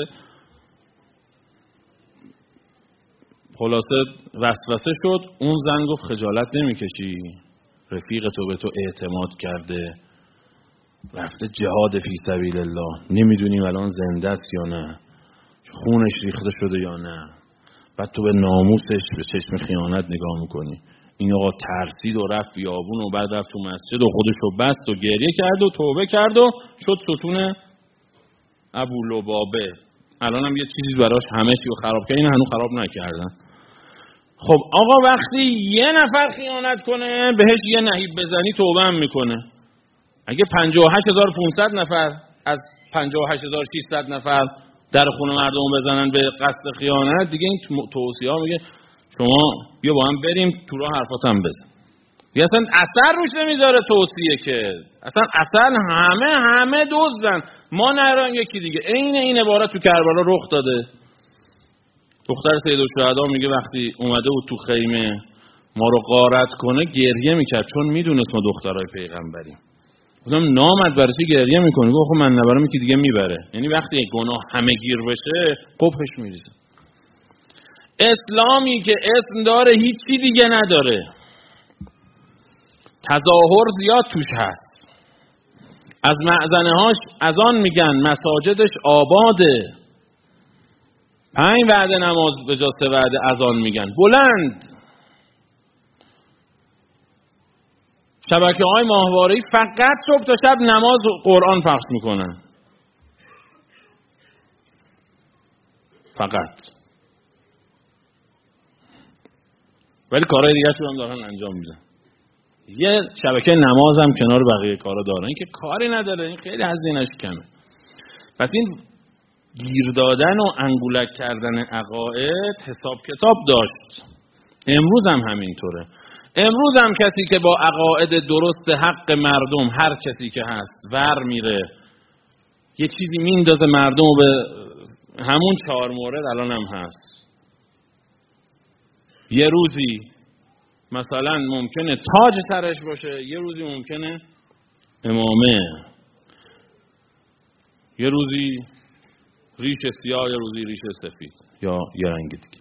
خلاصه وسوسه شد. اون زن گفت خجالت نمیکشی؟ رفیق تو به تو اعتماد کرده، رفته جهاد فی سبیل الله، نمیدونیم الان زنده است یا نه، خونش ریخته شده یا نه، بعد تو به ناموسش به چشم خیانت نگاه میکنی. این آقا ترسید و رفت بیابون و بعد رفت تو مسجد و خودش رو بست و گریه کرد و توبه کرد و شد ستون ابو لبابه. الان هم یه چیزی براش همه چی رو خراب کرد، این هنوز خراب نکردن. خب آقا وقتی یه نفر خیانت کنه بهش یه نهیب بزنی توبه هم میکنه. اگه پنجاه و هشت هزار و پانصد نفر از پنجاه و هشت هزار و ششصد نفر در خونه مردم بزنن به قصد خیانت، دیگه این توصیه ها میگه شما بیا با هم بریم تو راه حرفات هم بزن. دیگه اصلا اثر روش نمیذاره توصیه، که اصلا اصلا همه همه دزدن. ما نران یکی دیگه عین این عبارت تو کربلا رخ داده. دختر سیدالشهدا میگه وقتی اومده بود تو خیمه ما رو غارت کنه گریه میکرد، چون میدونست ما دخترای پیغمبریم. گفتم نامد برای چی گریه میکنی؟ گفت خب من نبرم یکی دیگه میبره. یعنی وقتی گناه همه گیر بشه قبحش میریزه. اسلامی که اسم داره هیچی دیگه نداره، تظاهر زیاد توش هست. از معزنه هاش از آن میگن مساجدش آباده، پنج وعده نماز به جا سه وعده از آن میگن بلند. شبکه های ماهواره‌ای فقط صبح تا شب نماز و قرآن پخش میکنن، فقط. ولی کارهای دیگه شون هم دارن انجام میدن. یه شبکه نماز هم کنار بقیه کارا دارن، این که کاری نداره، این خیلی هزینه‌اش کمه. پس این گیر دادن و انگولک کردن عقاید حساب کتاب داشت. امروز هم همینطوره. امروز هم کسی که با عقاید درست حق مردم، هر کسی که هست ور میره یه چیزی میندازه مردم به همون چهار مورد الان هم هست. یه روزی مثلا ممکنه تاج سرش باشه، یه روزی ممکنه امامه، یه روزی ریش سیاه، یه روزی ریش سفید یا یه رنگ دیگه.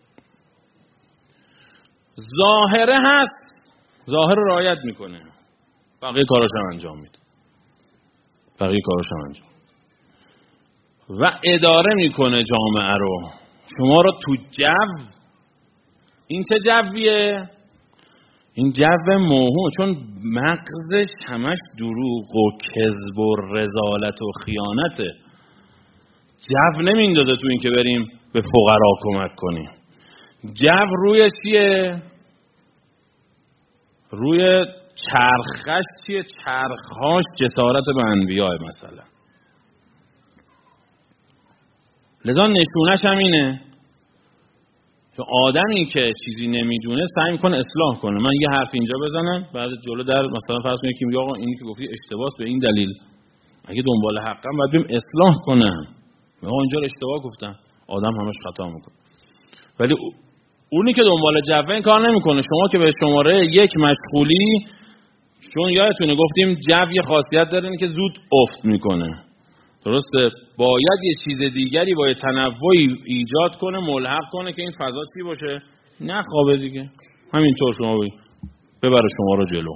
ظاهره هست، ظاهر رعایت میکنه، بقیه کاراش هم انجام میده، بقیه کاراش هم انجام و اداره میکنه جامعه رو. شما رو تو جو، این چه جویه؟ این جو موهوم، چون مغزش همش دروغ و کذب و رذالت و خیانته. جو نمیندازه تو این که بریم به فقرا کمک کنیم. جو روی چیه؟ روی چرخش چیه؟ چرخهاش جسارت به انبیاء مثلا. لذا نشونش هم اینه که آدمی که چیزی نمیدونه سعی میکنه اصلاح کنه. من یه حرف اینجا بزنم بعد جلو در مثلا فرض کنید که میگه آقا اینی که گفتی اشتباهه به این دلیل، اگه دنبال حقم باید بریم اصلاح کنم. آقا اینجا اشتباه گفتم. آدم همش خطا میکنه. ولی اونی که دنبال جوه این کار نمیکنه. شما که به شماره یک مشغولی، چون یادتونه گفتیم جو یه خاصیت داره اینه که زود افت میکنه. درسته؟ باید یه چیز دیگری با یه تنوعی ایجاد کنه، ملحق کنه که این فضا چی باشه؟ نه خوابه دیگه. همینطور شما ببره شما رو جلو.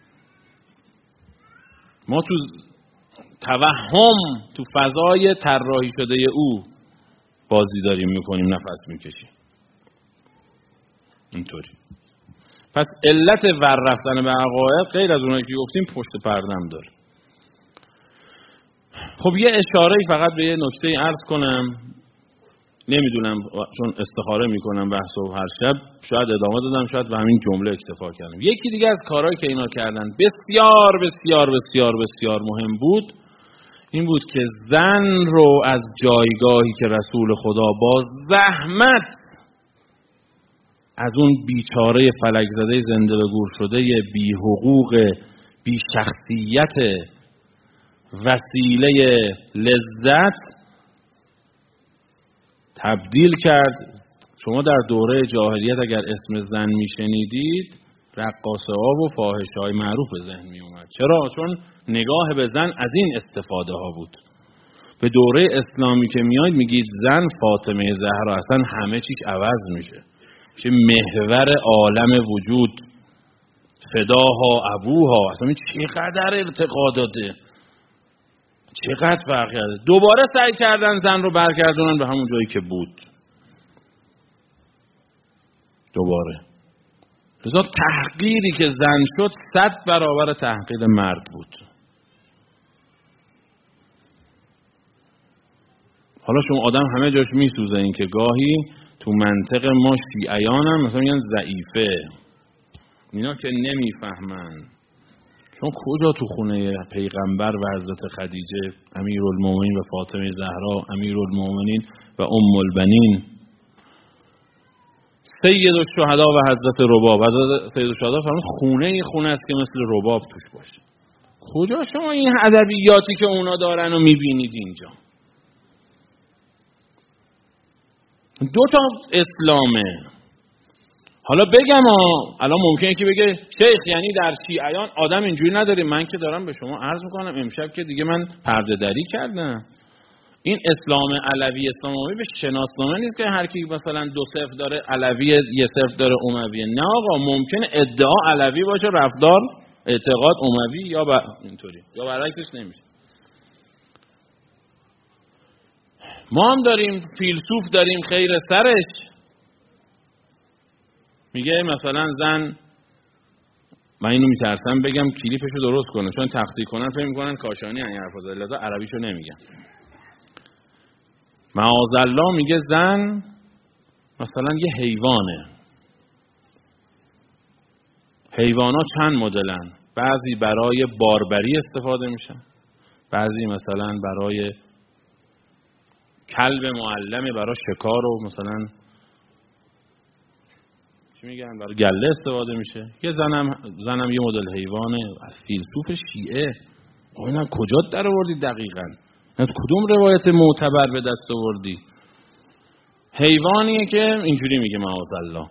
ما تو توهم تو فضای طراحی شده او بازی داریم میکنیم، نفس میکشیم. اینطوری. پس علت ور رفتن به عقاید غیر از اونایی که گفتیم پشت پردم داره. خب یه اشاره فقط به یه نکته عرض کنم، نمیدونم چون استخاره میکنم بحث و هر شب شاید ادامه دادم، شاید به همین جمله اکتفا کردم. یکی دیگه از کارهایی که اینا کردن بسیار بسیار بسیار بسیار مهم بود، این بود که زن رو از جایگاهی که رسول خدا با زحمت از اون بیچاره فلک زده زنده به گور شده بی حقوق بی شخصیت وسیله لذت تبدیل کرد. شما در دوره جاهلیت اگر اسم زن میشنیدید رقاصه ها و فاحشه های معروف به ذهن می اومد. چرا؟ چون نگاه به زن از این استفاده ها بود. به دوره اسلامی که میاید میگید زن، فاطمه زهرا، اصلا همه چیز عوض میشه، که محور عالم وجود، فداها ابوها، اصلا چقدر ارتقا داده، چقدر فرق کرده. دوباره سعی کردن زن رو برگردونن به همون جایی که بود. دوباره لذا تحقیری که زن شد صد برابر تحقیر مرد بود. حالا شما آدم همه جاش میسوزه، این که گاهی تو منطق ما شیعیان هم مثلا میگن ضعیفه، اینا که نمیفهمن. چون کجا تو خونه پیغمبر و حضرت خدیجه امیرالمومنین و فاطمه زهرا امیرالمومنین و ام البنین، سید الشهدا و حضرت رباب، حضرت سید الشهدا فرمود خونه خونه است که مثل رباب توش باشه. کجا شما این ادبیاتی که اونا دارن رو میبینید اینجا؟ دو تا اسلامه. حالا بگم ها، الان ممکنه که بگه شیخ یعنی در شیعیان آدم اینجوری نداریم. من که دارم به شما عرض میکنم امشب که دیگه من پرده دری کردم. این اسلام علوی اسلام اموی به شناسنامه نیست که هر کی مثلا دو صفر داره علوی، یه صفر داره امویه. نه آقا، ممکنه ادعا علوی باشه رفتار اعتقاد اموی، یا با اینطوری یا برعکسش نمیشه. ما هم داریم فیلسوف داریم خیر سرش، میگه مثلا زن، من اینو میترسم بگم کلیپشو درست کنه چون تخطی کنن فکر میکنن کاشانی این حرفا زده، لذا عربیشو نمیگم. معاذالله میگه زن مثلا یه حیوانه. حیوانا چند مدلن، بعضی برای باربری استفاده میشن، بعضی مثلا برای کلب معلمه، برای شکار و مثلا چی میگن برای گله استفاده میشه. یه زنم زنم یه مدل حیوانه. از فیلسوف شیعه اینا کجا در آوردی دقیقاً؟ از کدوم روایت معتبر به دست آوردی؟ حیوانیه که اینجوری میگه معاذالله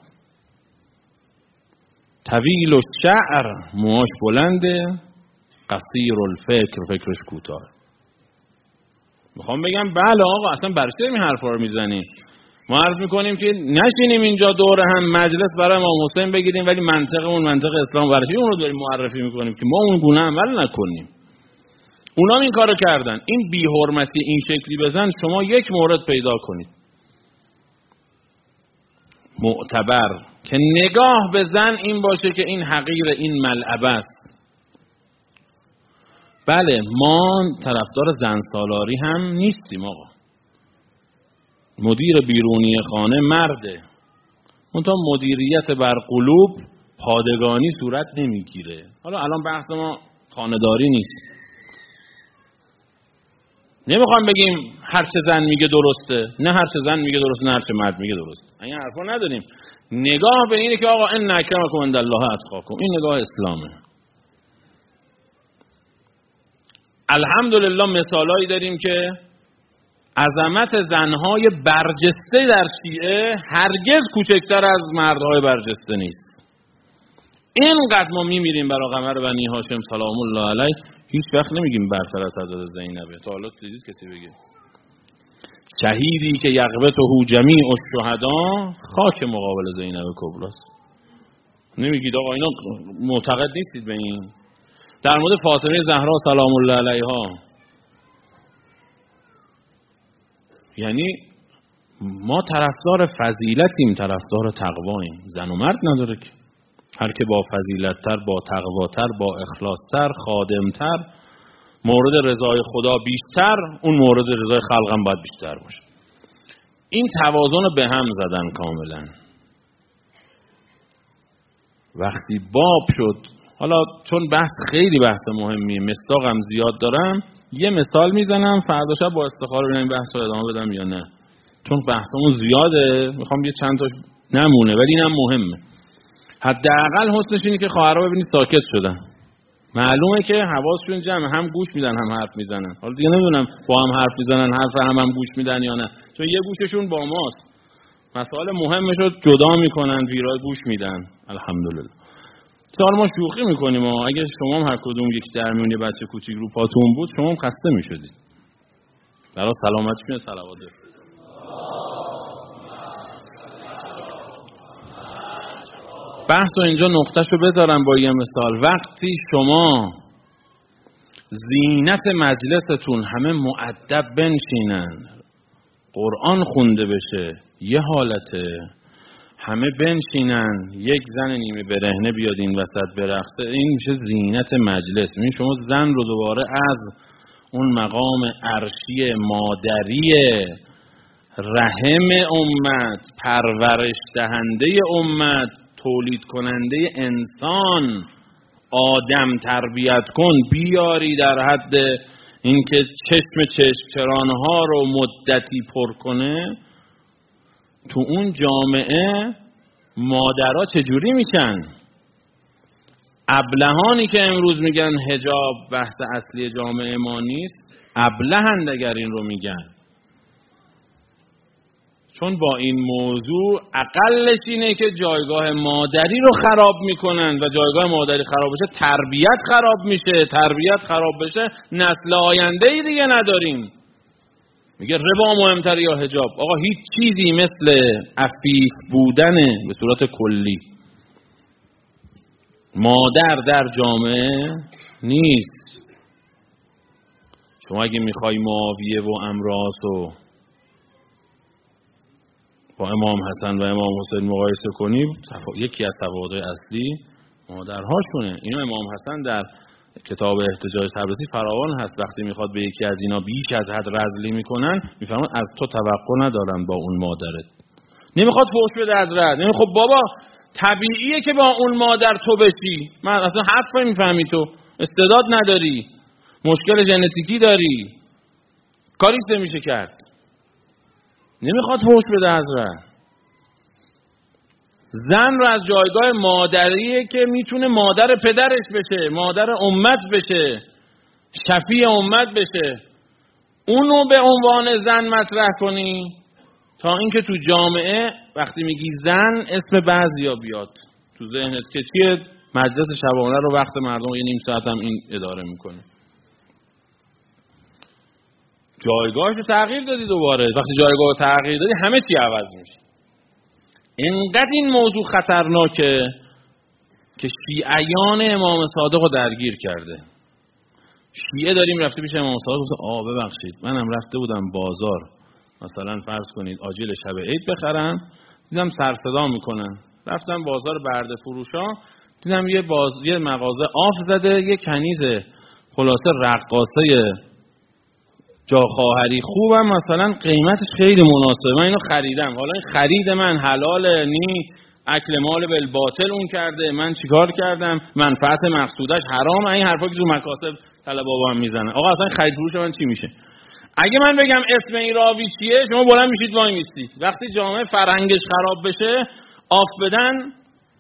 طویل الشعر، موهاش بلنده، قصیر الفکر، فکرش کوتاه. میخوام بگم بله آقا، اصلا برای چه این حرفا رو میزنی؟ ما عرض میکنیم که نشینیم اینجا دور هم مجلس برای امام حسین بگیریم ولی منطقمون منطق اسلام، برای چی اون رو داریم معرفی میکنیم که ما اون گونه عمل نکنیم؟ اونا این کارو کردن. این بی حرمتی این شکلی بزن، شما یک مورد پیدا کنید معتبر که نگاه به زن این باشه که این حقیر، این ملعبه است. بله ما طرفدار زن سالاری هم نیستیم آقا. مدیر بیرونی خانه مرده، منتها مدیریت بر قلوب پادگانی صورت نمیگیره. حالا الان بحث ما خانه‌داری نیست. نمیخوام بگیم هر چه زن میگه درسته، نه هر چه زن میگه درسته، نه هر چه مرد میگه درسته. این حرفا نداریم. نگاه به اینه که آقا ان اکرمکم عند الله اتقاکم، این نگاه اسلامه. الحمدلله مثالایی داریم که عظمت زنهای برجسته در شیعه هرگز کوچکتر از مردهای برجسته نیست. اینقدر ما میمیریم برای قمر بنی هاشم سلام الله علیه، هیچ وقت نمیگیم برتر از حضرت زینبه. تا حالا دیدید کسی بگه شهیدی که یغبطه جمیع الشهدا خاک مقابل زینب کبراست؟ نمیگید آقا اینا معتقد نیستید به این؟ در مورد فاطمه زهرا سلام الله علیها، یعنی ما طرفدار فضیلتیم، طرفدار تقواییم. زن و مرد نداره که، هر که با فضیلت‌تر، با تقواتر، با اخلاص‌تر، خادم‌تر، مورد رضای خدا بیشتر، اون مورد رضای خلق هم باید بیشتر باشه. این توازن رو به هم زدن کاملا. وقتی باب شد، حالا چون بحث خیلی بحث مهمیه، مصداقم زیاد دارم، یه مثال میزنم فردا شب با استخاره ببینم بحث رو ادامه بدم یا نه، چون بحثمون زیاده، میخوام یه چند تاش نمونه ولی اینم مهمه. حداقل حسنش اینه که خواهرها ببینید ساکت شدن. معلومه که حواسشون جمعه، هم گوش میدن هم حرف میزنن. حالا دیگه نمیدونم با هم حرف میزنن حرف هم هم گوش میدن یا نه، چون یه گوششون با ماست. مسائل مهمش رو جدا میکنن، ویرای گوش میدن. الحمدلله. حالا ما شوخی میکنیم و اگه شما هم هر کدوم یک در میون بچه کوچیک رو پاتون بود شما هم خسته میشدید. برای سلامتیتون صلوات بفرستید. بحث رو اینجا نقطهشو بذارم با یه مثال. وقتی شما زینت مجلستون همه مؤدب بنشینن، قرآن خونده بشه، یه حالته، همه بنشینن، یک زن نیمه برهنه بیاد این وسط برقصه، این میشه زینت مجلس. این شما زن رو دوباره از اون مقام عرشی مادری رحم امت، پرورش دهنده امت، تولید کننده انسان، آدم تربیت کن بیاری در حد اینکه چشم چشم چرانها رو مدتی پر کنه. تو اون جامعه مادرها چجوری میشن؟ ابلهانی که امروز میگن حجاب بحث اصلی جامعه ما نیست، ابلهند اگر این رو میگن، چون با این موضوع اقلش اینه که جایگاه مادری رو خراب میکنن و جایگاه مادری خراب بشه تربیت خراب میشه، تربیت خراب بشه نسل آینده ای دیگه نداریم. میگه ربا مهمتر یا حجاب؟ آقا هیچ چیزی مثل عفیف بودنه به صورت کلی. مادر در جامعه نیست. شما اگه میخوای معاویه و امراس و با امام حسن و امام حسین مقایسه کنیم، یکی از تفاوت‌های اصلی مادرهاشونه. اینو امام حسن در کتاب احتجاج تبریزی فراوان هست. وقتی میخواد به یکی از اینا بیش از حد رذلی میکنن، میفهمن از تو توقع ندارن با اون مادرت. نمیخواد فحش بده از رد. نمیخواد بابا طبیعیه که با اون مادر تو بشی. من اصلا حرف نمیفهمی، تو استعداد نداری، مشکل ژنتیکی داری، کاریش نمیشه کرد. نمیخواد فحش بده از رد. زن رو از جایگاه مادریه که میتونه مادر پدرش بشه، مادر امت بشه، شفیع امت بشه، اونو به عنوان زن مطرح کنی تا اینکه تو جامعه وقتی میگی زن اسم بعضیا بیاد تو ذهنت که چیه؟ مجلس شبانه رو وقت مردم یه نیم ساعت هم این اداره میکنه. جایگاهش رو تغییر دادی دوباره. وقتی جایگاه رو تغییر دادی همه چی عوض میشه. اینقدر این موضوع خطرناکه که شیعیان امام صادق رو درگیر کرده. شیعه داریم رفته پیش امام صادق گفت آ ببخشید منم رفته بودم بازار مثلا فرض کنید آجیل شب عید بخرم، دیدم سر صدا میکنن. رفتم بازار برده فروشا، دیدم یه باز... یه مغازه آف زده، یه کنیز خلاصه رقاصه جا خواهری خوبم مثلا قیمتش خیلی مناسبه، من اینو خریدم. حالا این خرید من حلاله نی؟ اکل مال بالباطل اون کرده، من چیکار کردم؟ منفعت مقصودش حرام؟ این حرفا که تو مکاسب طلبا هم میزنه. آقا اصلا خرید فروش من چی میشه؟ اگه من بگم اسم این راوی چیه شما بلند میشید وای میستید. وقتی جامعه فرهنگش خراب بشه آف بدن،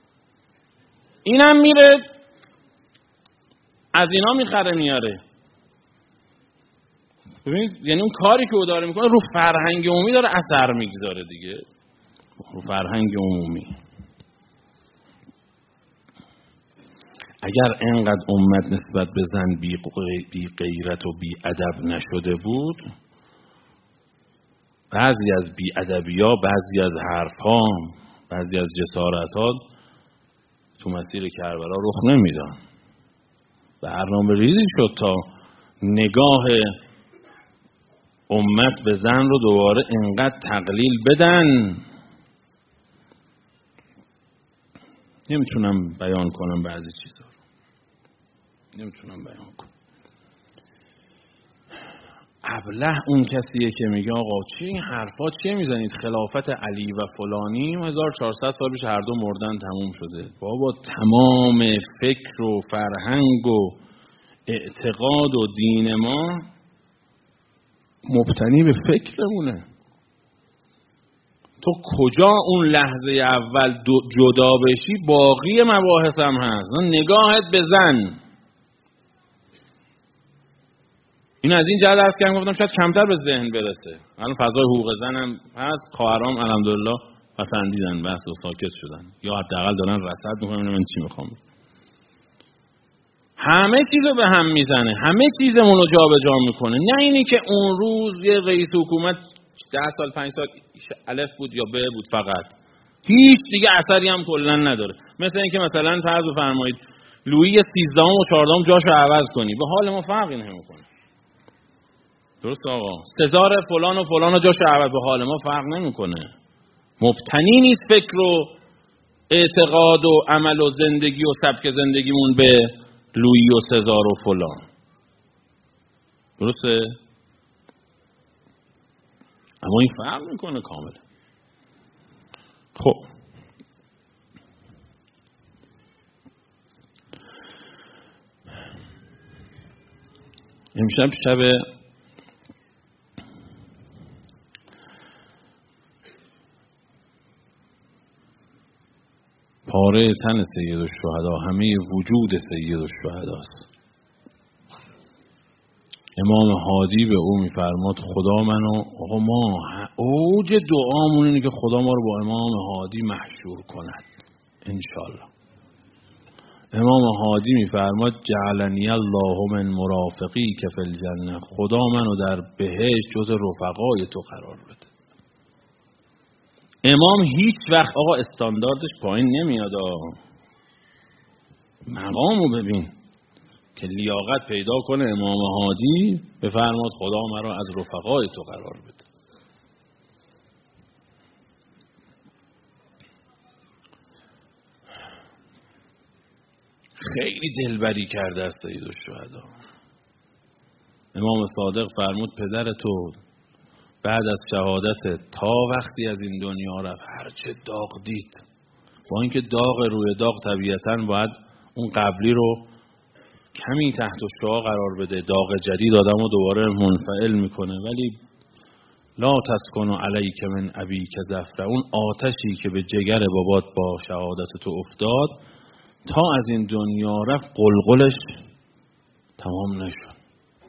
اینم میره از اینا میخره میاره. ببینید یعنی اون کاری که او داره میکنه رو فرهنگ عمومی داره اثر میگذاره دیگه، رو فرهنگ عمومی. اگر انقدر امت نسبت به زن بی, بی غیرت و بی ادب نشده بود، بعضی از بی ادبی‌ها، بعضی از حرف‌ها، بعضی از جسارت‌ها تو مسیر کربلا رخ نمیدن. برنامه ریزی شد تا نگاه امت به زن رو دوباره انقدر تقلیل بدن. نمیتونم بیان کنم بعضی چیزا رو، نمیتونم بیان کنم. ابله اون کسیه که میگه آقا چی این حرفا چیه میزنید؟ خلافت علی و فلانی هزار و چهارصد سال پیش هر دو مردن تموم شده. بابا تمام فکر و فرهنگ و اعتقاد و دین ما مبتنی به فکرمونه. تو کجا اون لحظه اول جدا بشی باقی مباحث هم هست. نگاهت به زن، این از این جهت عرض کردم، گفتم شاید کمتر به ذهن برسه. الان فضای حقوق زن هم هست، خواهرام الحمدلله پسندیدن بس و ساکت شدن، یا حداقل دارن رصد میکنن من چی میخوام. همه چیزو به هم میزنه، همه چیزمون رو جابجا میکنه. نه اینی که اون روز یه رئیس حکومت ده سال پنج سال الف بود یا ب بود فقط، هیچ دیگه اثری هم کلا نداره. مثل اینکه مثلا فرض بفرمایید لویی سیزدهم و چهاردهم جاشو عوض کنی، به حال ما فرقی نمیکنه. درست آقا؟ سزار فلان و فلان و جاشو عوض، به حال ما فرق نمیکنه. مبتنی نیست فکر و اعتقاد و عمل و زندگی و سبک زندگیمون به لویی و سزار و فلان. درسته؟ اما این فرق میکنه کاملا. خب امشب شب پاره تن سید الشهدا، همه وجود سید الشهدا است. امام هادی به او میفرماد خدا منو، آقا ما اوج دعامون اینه که خدا ما رو با امام هادی محشور کند انشالله. امام هادی میفرماد جعلنی الله من مرافقی که فی الجنه، خدا منو در بهشت جز رفقای تو قرار بده. امام هیچ وقت آقا استانداردش پایین نمیاد. مقامو ببین که لیاقت پیدا کنه امام هادی بفرماد خدا مرا از رفقای تو قرار بده. خیلی دلبری کرده است سید الشهدا. امام صادق فرمود پدر تو بعد از شهادت تا وقتی از این دنیا رفت هرچه داغ دید، با اینکه داغ روی داغ طبیعتاً باید اون قبلی رو کمی تحت شعاع قرار بده، داغ جدید آدم رو دوباره منفعل میکنه، ولی لا تسکن علیک من ابیک ظفر، اون آتشی که به جگر بابات با شهادت تو افتاد تا از این دنیا رفت قلقلش تمام نشد.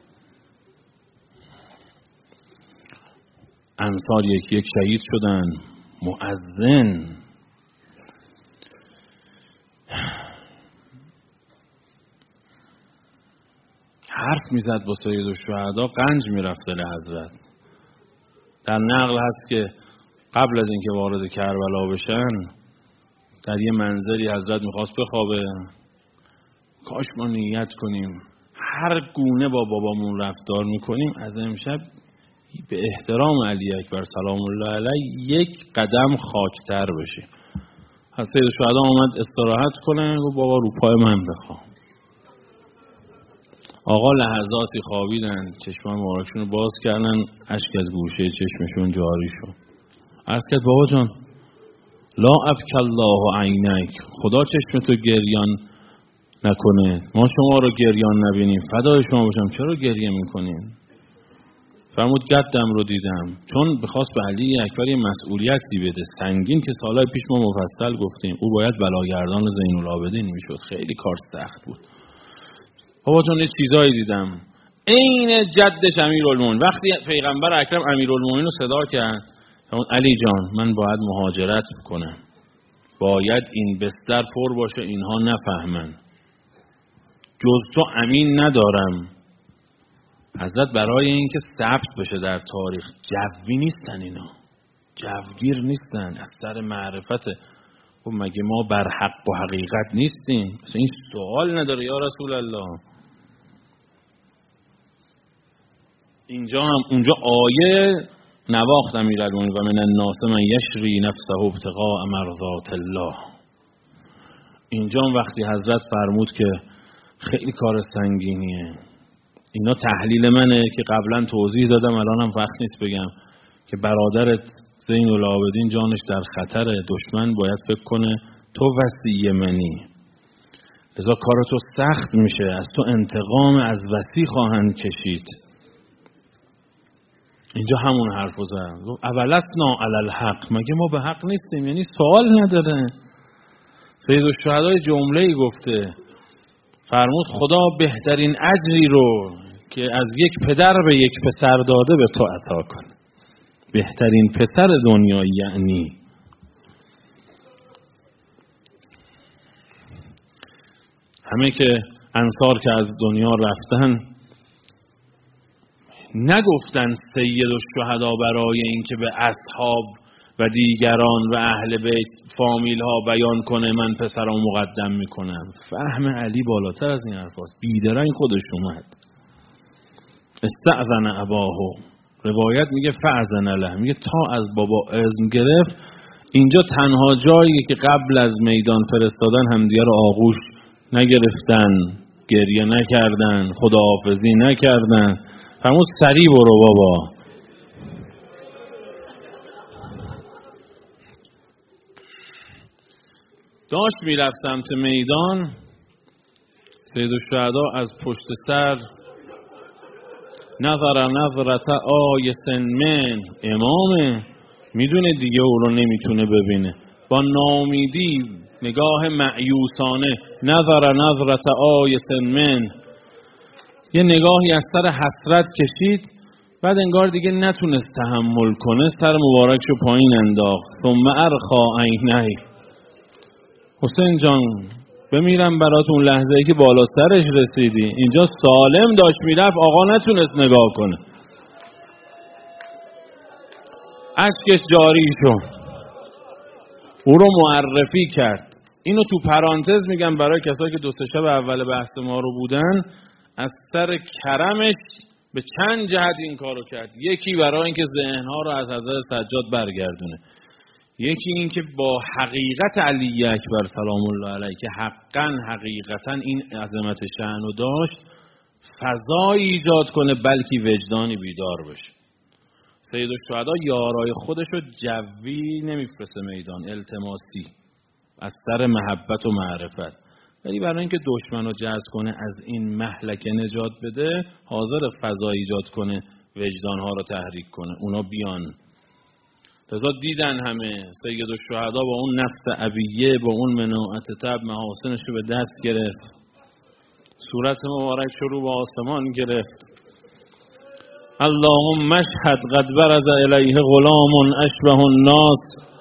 انصار یکی یک شهید شدن. مؤذن حرف میزد با سید الشهدا، قنج میرفت دل حضرت. در نقل هست که قبل از اینکه وارد کربلا بشن در یه منزلی حضرت میخواست بخوابه، کاش ما نیت کنیم هر گونه با بابامون رفتار میکنیم از امشب به احترام علی اکبر سلام الله علیه یک قدم خاکتر بشیم. از سید الشهدا آمد استراحت کنه و بابا رو پای من بخوام. آقا لحظاتی خوابیدن، چشمان مبارکشون رو باز کردن، اشک از گوشه چشمشون جاری شد. عرض کرد بابا جان لا ابکی الله عینک، خدا چشم تو گریان نکنه، ما شما رو گریان نبینیم، فدای شما باشم، چرا گریه میکنین؟ فرمود گدم رو دیدم، چون بخواست به علی اکبر یه مسئولیتی بده سنگین که سالهای پیش ما مفصل گفتیم او باید بلاگردان زین العابدین میشد، خیلی کار سخت بود. بابا جان یه چیزایی دیدم، عین جدش امیرالمومنین. وقتی پیغمبر اکرم امیرالمومنین رو صدا کرد، فرمود علی جان من باید مهاجرت کنم، باید این بستر پر باشه اینها نفهمن، جز تو امین ندارم. حضرت برای اینکه ثبت بشه در تاریخ، جوی نیستن اینا، جوگیر نیستن، از سر معرفته. خب مگه ما بر حق و حقیقت نیستیم؟ مثلا این سوال نداره یا رسول الله. اینجا هم اونجا آیه نواخت امیرالمومنین و من الناس من یشری نفسه ابتغاء مرضات الله. اینجا هم وقتی حضرت فرمود که خیلی کار سنگینیه، اینا تحلیل منه که قبلا توضیح دادم، الانم وقت نیست بگم، که برادرت زین العابدین جانش در خطر، دشمن باید فکر کنه تو وصی منی، لذا کار تو سخت میشه، از تو انتقام از وصی خواهند کشید. اینجا همون حرفو زد، اولسنا علی الحق، مگه ما به حق نیستیم؟ یعنی سوال نداره. سید الشهدا جمله‌ای گفته، فرمود خدا بهترین اجری رو که از یک پدر به یک پسر داده به تو عطا کنه. بهترین پسر دنیا یعنی همه که انصار که از دنیا رفتن نگفتن سید الشهدا برای اینکه به اصحاب و دیگران و اهل بیت فامیل ها بیان کنه من پسرم مقدم میکنم. فهم علی بالاتر از این حرف هست. بیدرنگ خودش اومد استأذن اباهو، روایت میگه فأذن له، میگه تا از بابا اذن گرفت. اینجا تنها جایی که قبل از میدان فرستادن همدیگه رو آغوش نگرفتن، گریه نکردن، خداحافظی نکردن. فرمود سریع برو بابا. داشت میرفت سمت میدان. سید الشهدا از پشت سر نظر نظرت آیس من، امامه میدونه دیگه او رو نمیتونه ببینه، با ناامیدی نگاه مأیوسانه نظر نظرت آیس من، یه نگاهی از سر حسرت کشید. بعد انگار دیگه نتونست تحمل کنه، سر مبارکشو پایین انداخت. ثم ارخا عینه، حسین جان بمیرم براتون لحظه ای که بالا سرش رسیدی. اینجا سالم داشت میرفت، آقا نتونست نگاه کنه، اشکش جاری شد، او رو معرفی کرد. اینو تو پرانتز میگم برای کسایی که دو سه شب اول بحث ما رو بودن. از سر کرمش به چند جهت این کارو کرد. یکی برای اینکه ذهنها رو از حضرت سجاد برگردونه، یکی این که با حقیقت علی اکبر سلام الله علیه که حقا حقیقتا این عظمت شأنو داشت فضایی ایجاد کنه بلکه وجدانی بیدار بشه. سید الشهدا یارای خودشو جوی نمیفرسته میدان، التماسی، از سر محبت و معرفت. ولی برای اینکه دشمنو جذب کنه از این مهلکه نجات بده حاضر فضا ایجاد کنه وجدانها رو تحریک کنه اونا بیان. لذا دیدن همه سید الشهدا با اون نفس عبیه، با اون مناعت طب محاسنش رو به دست گرفت، صورت مبارک شروع به آسمان گرفت. اللهم مشهد قد برز الیه غلام اشبه الناس.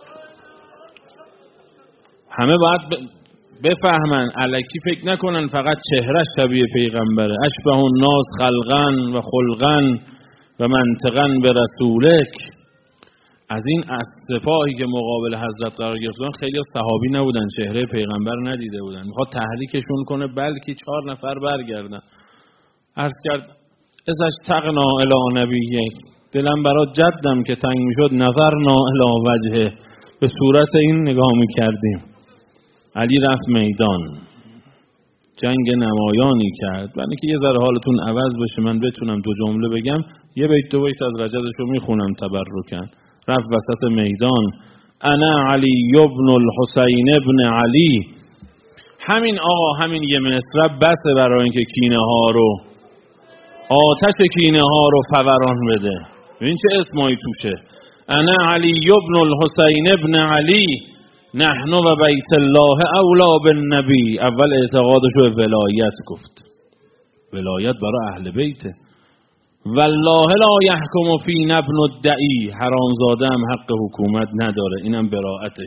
همه باید بفهمن، الکی فکر نکنن فقط چهره شبیه پیغمبره. اشبه الناس خلقا و خلقا و منطقا به رسولک. از این سپاهی که مقابل حضرت قرار گرفتن خیلی صحابی نبودن، چهره پیغمبر ندیده بودن، میخواد تحریکشون کنه بلکه چهار نفر برگردن. عرض کرد ازش تقنا الی نبیک، دلم برات جدم که تنگ میشد نظرنا الی وجهه، به صورت این نگاه میکردیم. علی رفت میدان، جنگ نمایانی کرد. برای اینکه یه ذره حالتون عوض بشه من بتونم دو جمله بگم، یه بیت دو بیت از رجزش رو میخونم تبرکن. رفت وسط میدان، انا علی ابن الحسین ابن علی. همین آقا همین یه مصرع بسه برای اینکه کینه ها رو، آتش کینه ها رو فوران بده. ببین چه اسمایی توشه. انا علی ابن الحسین ابن علی نحن و بیت الله اولا بالنبی. اول اعتقادش رو ولایت گفت، ولایت برای اهل بیته. والله لا یحکم فینا ابن الدعی، حرامزاده هم حق حکومت نداره. اینم براءتش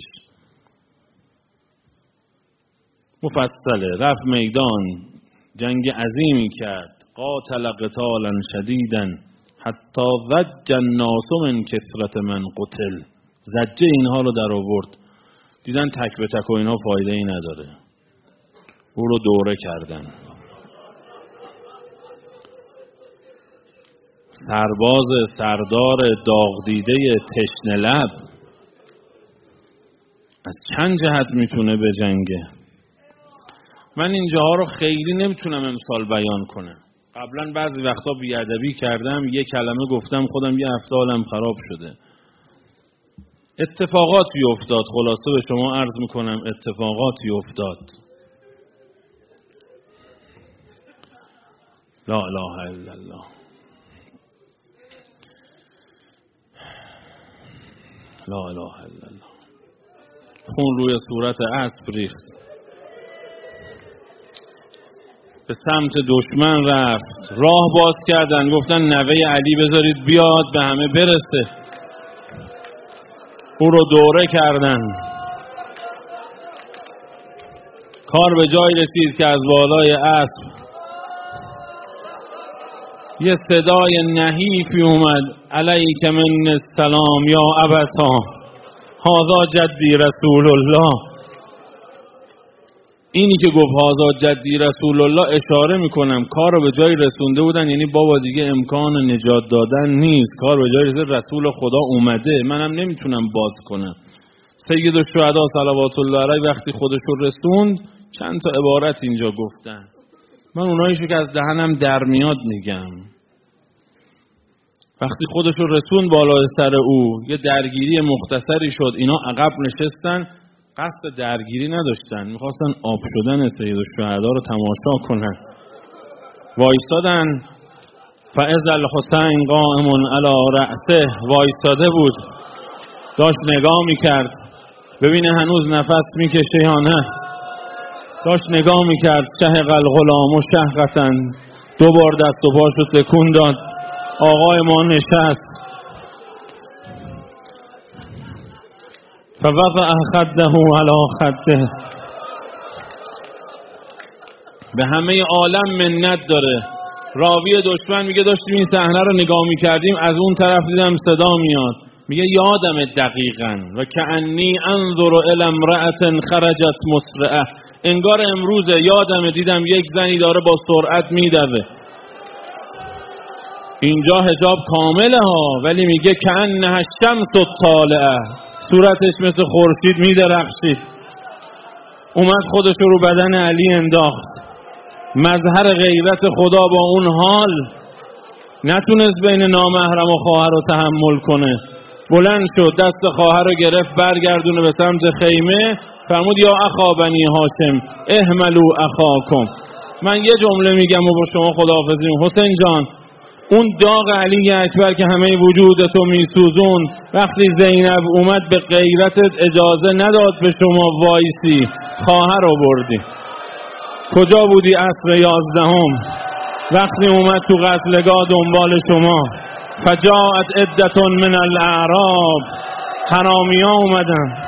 مفصله. رفت میدان، جنگ عظیمی کرد. قاتل قتالا شدیدا حتی ضج الناس من کثرت من قتل. زجه اینها رو در آورد، دیدن تک به تک و اینها فایده ای نداره، او رو دوره کردن. سرباز سردار داغ دیده تشنه لب از چند جهت میتونه به جنگه. من اینجاها رو خیلی نمیتونم امسال بیان کنم. قبلا بعضی وقتا بیادبی کردم، یه کلمه گفتم خودم یه هفته حالم خراب شده. اتفاقاتی افتاد، خلاصه به شما عرض میکنم اتفاقاتی افتاد. لا اله الا الله. لا اله الا الله. خون روی صورت اسب ریخت. به سمت دشمن رفت. راه باز کردن، گفتن نوه علی بذارید بیاد به همه برسه. او رو دوره کردن. کار به جای رسید که از بالای اسب یه صدای نحیفی اومد: علیک من السلام یا ابتا هذا جدی رسول الله. اینی که گفت هذا جدی رسول الله اشاره میکنم کار رو به جای رسونده بودن، یعنی بابا دیگه امکان نجات دادن نیست، کار به جای رسید، رسول خدا اومده، منم نمیتونم باز کنم. سید الشهدا صلوات الله علیه وقتی خودش رو رسوند چند تا عبارت اینجا گفتن، من اوناییشو که از دهنم در میاد میگم. وقتی خودش رو رسوند بالای سر او، یه درگیری مختصری شد، اینا عقب نشستن، قصد درگیری نداشتن، میخواستن آب شدن سید الشهدا رو تماشا کنن. وایستادن. فاذا الحسین قائم علی رأسه، وایستاده بود، داشت نگاه میکرد ببینه هنوز نفس میکشه یا نه، داشت نگاه میکرد. شهق الغلام و شهقتن، دو بار دست و پاشو تکون داد. آقای ما نشست. فوضع خده علی خده. به همه عالم منت داره. راوی دشمن میگه داشتیم این صحنه رو نگاه میکردیم، از اون طرف دیدم صدا میاد، میگه یادم دقیقاً و کأنی انظر الی امرأة خرجت مسرعه، انگار امروزه، یادم دیدم یک زنی داره با سرعت میدوه. اینجا حجاب کامله ها، ولی میگه کأنها الشمس الطالعه، صورتش مثل خورشید میدرخشید. اومد خودش رو بدن علی انداخت. مظهر غیرت خدا با اون حال نتونست بین نامحرم و خواهر رو تحمل کنه. بلند شد، دست خواهر رو گرفت، برگردونه به سمت خیمه، فرمود یا اخا بنی هاشم احملوا اخاکم. من یه جمله میگم و با شما خداحافظی. حسین جان، اون داغ علی اکبر که همه وجودتو میسوزون، وقتی زینب اومد به غیرتت اجازه نداد به شما وایسی، خواهر رو بردی. کجا بودی عصر یازدهم وقتی اومد تو قتلگاه دنبال شما؟ فجاءت عدة من الاعراب، حرامی ها اومدن.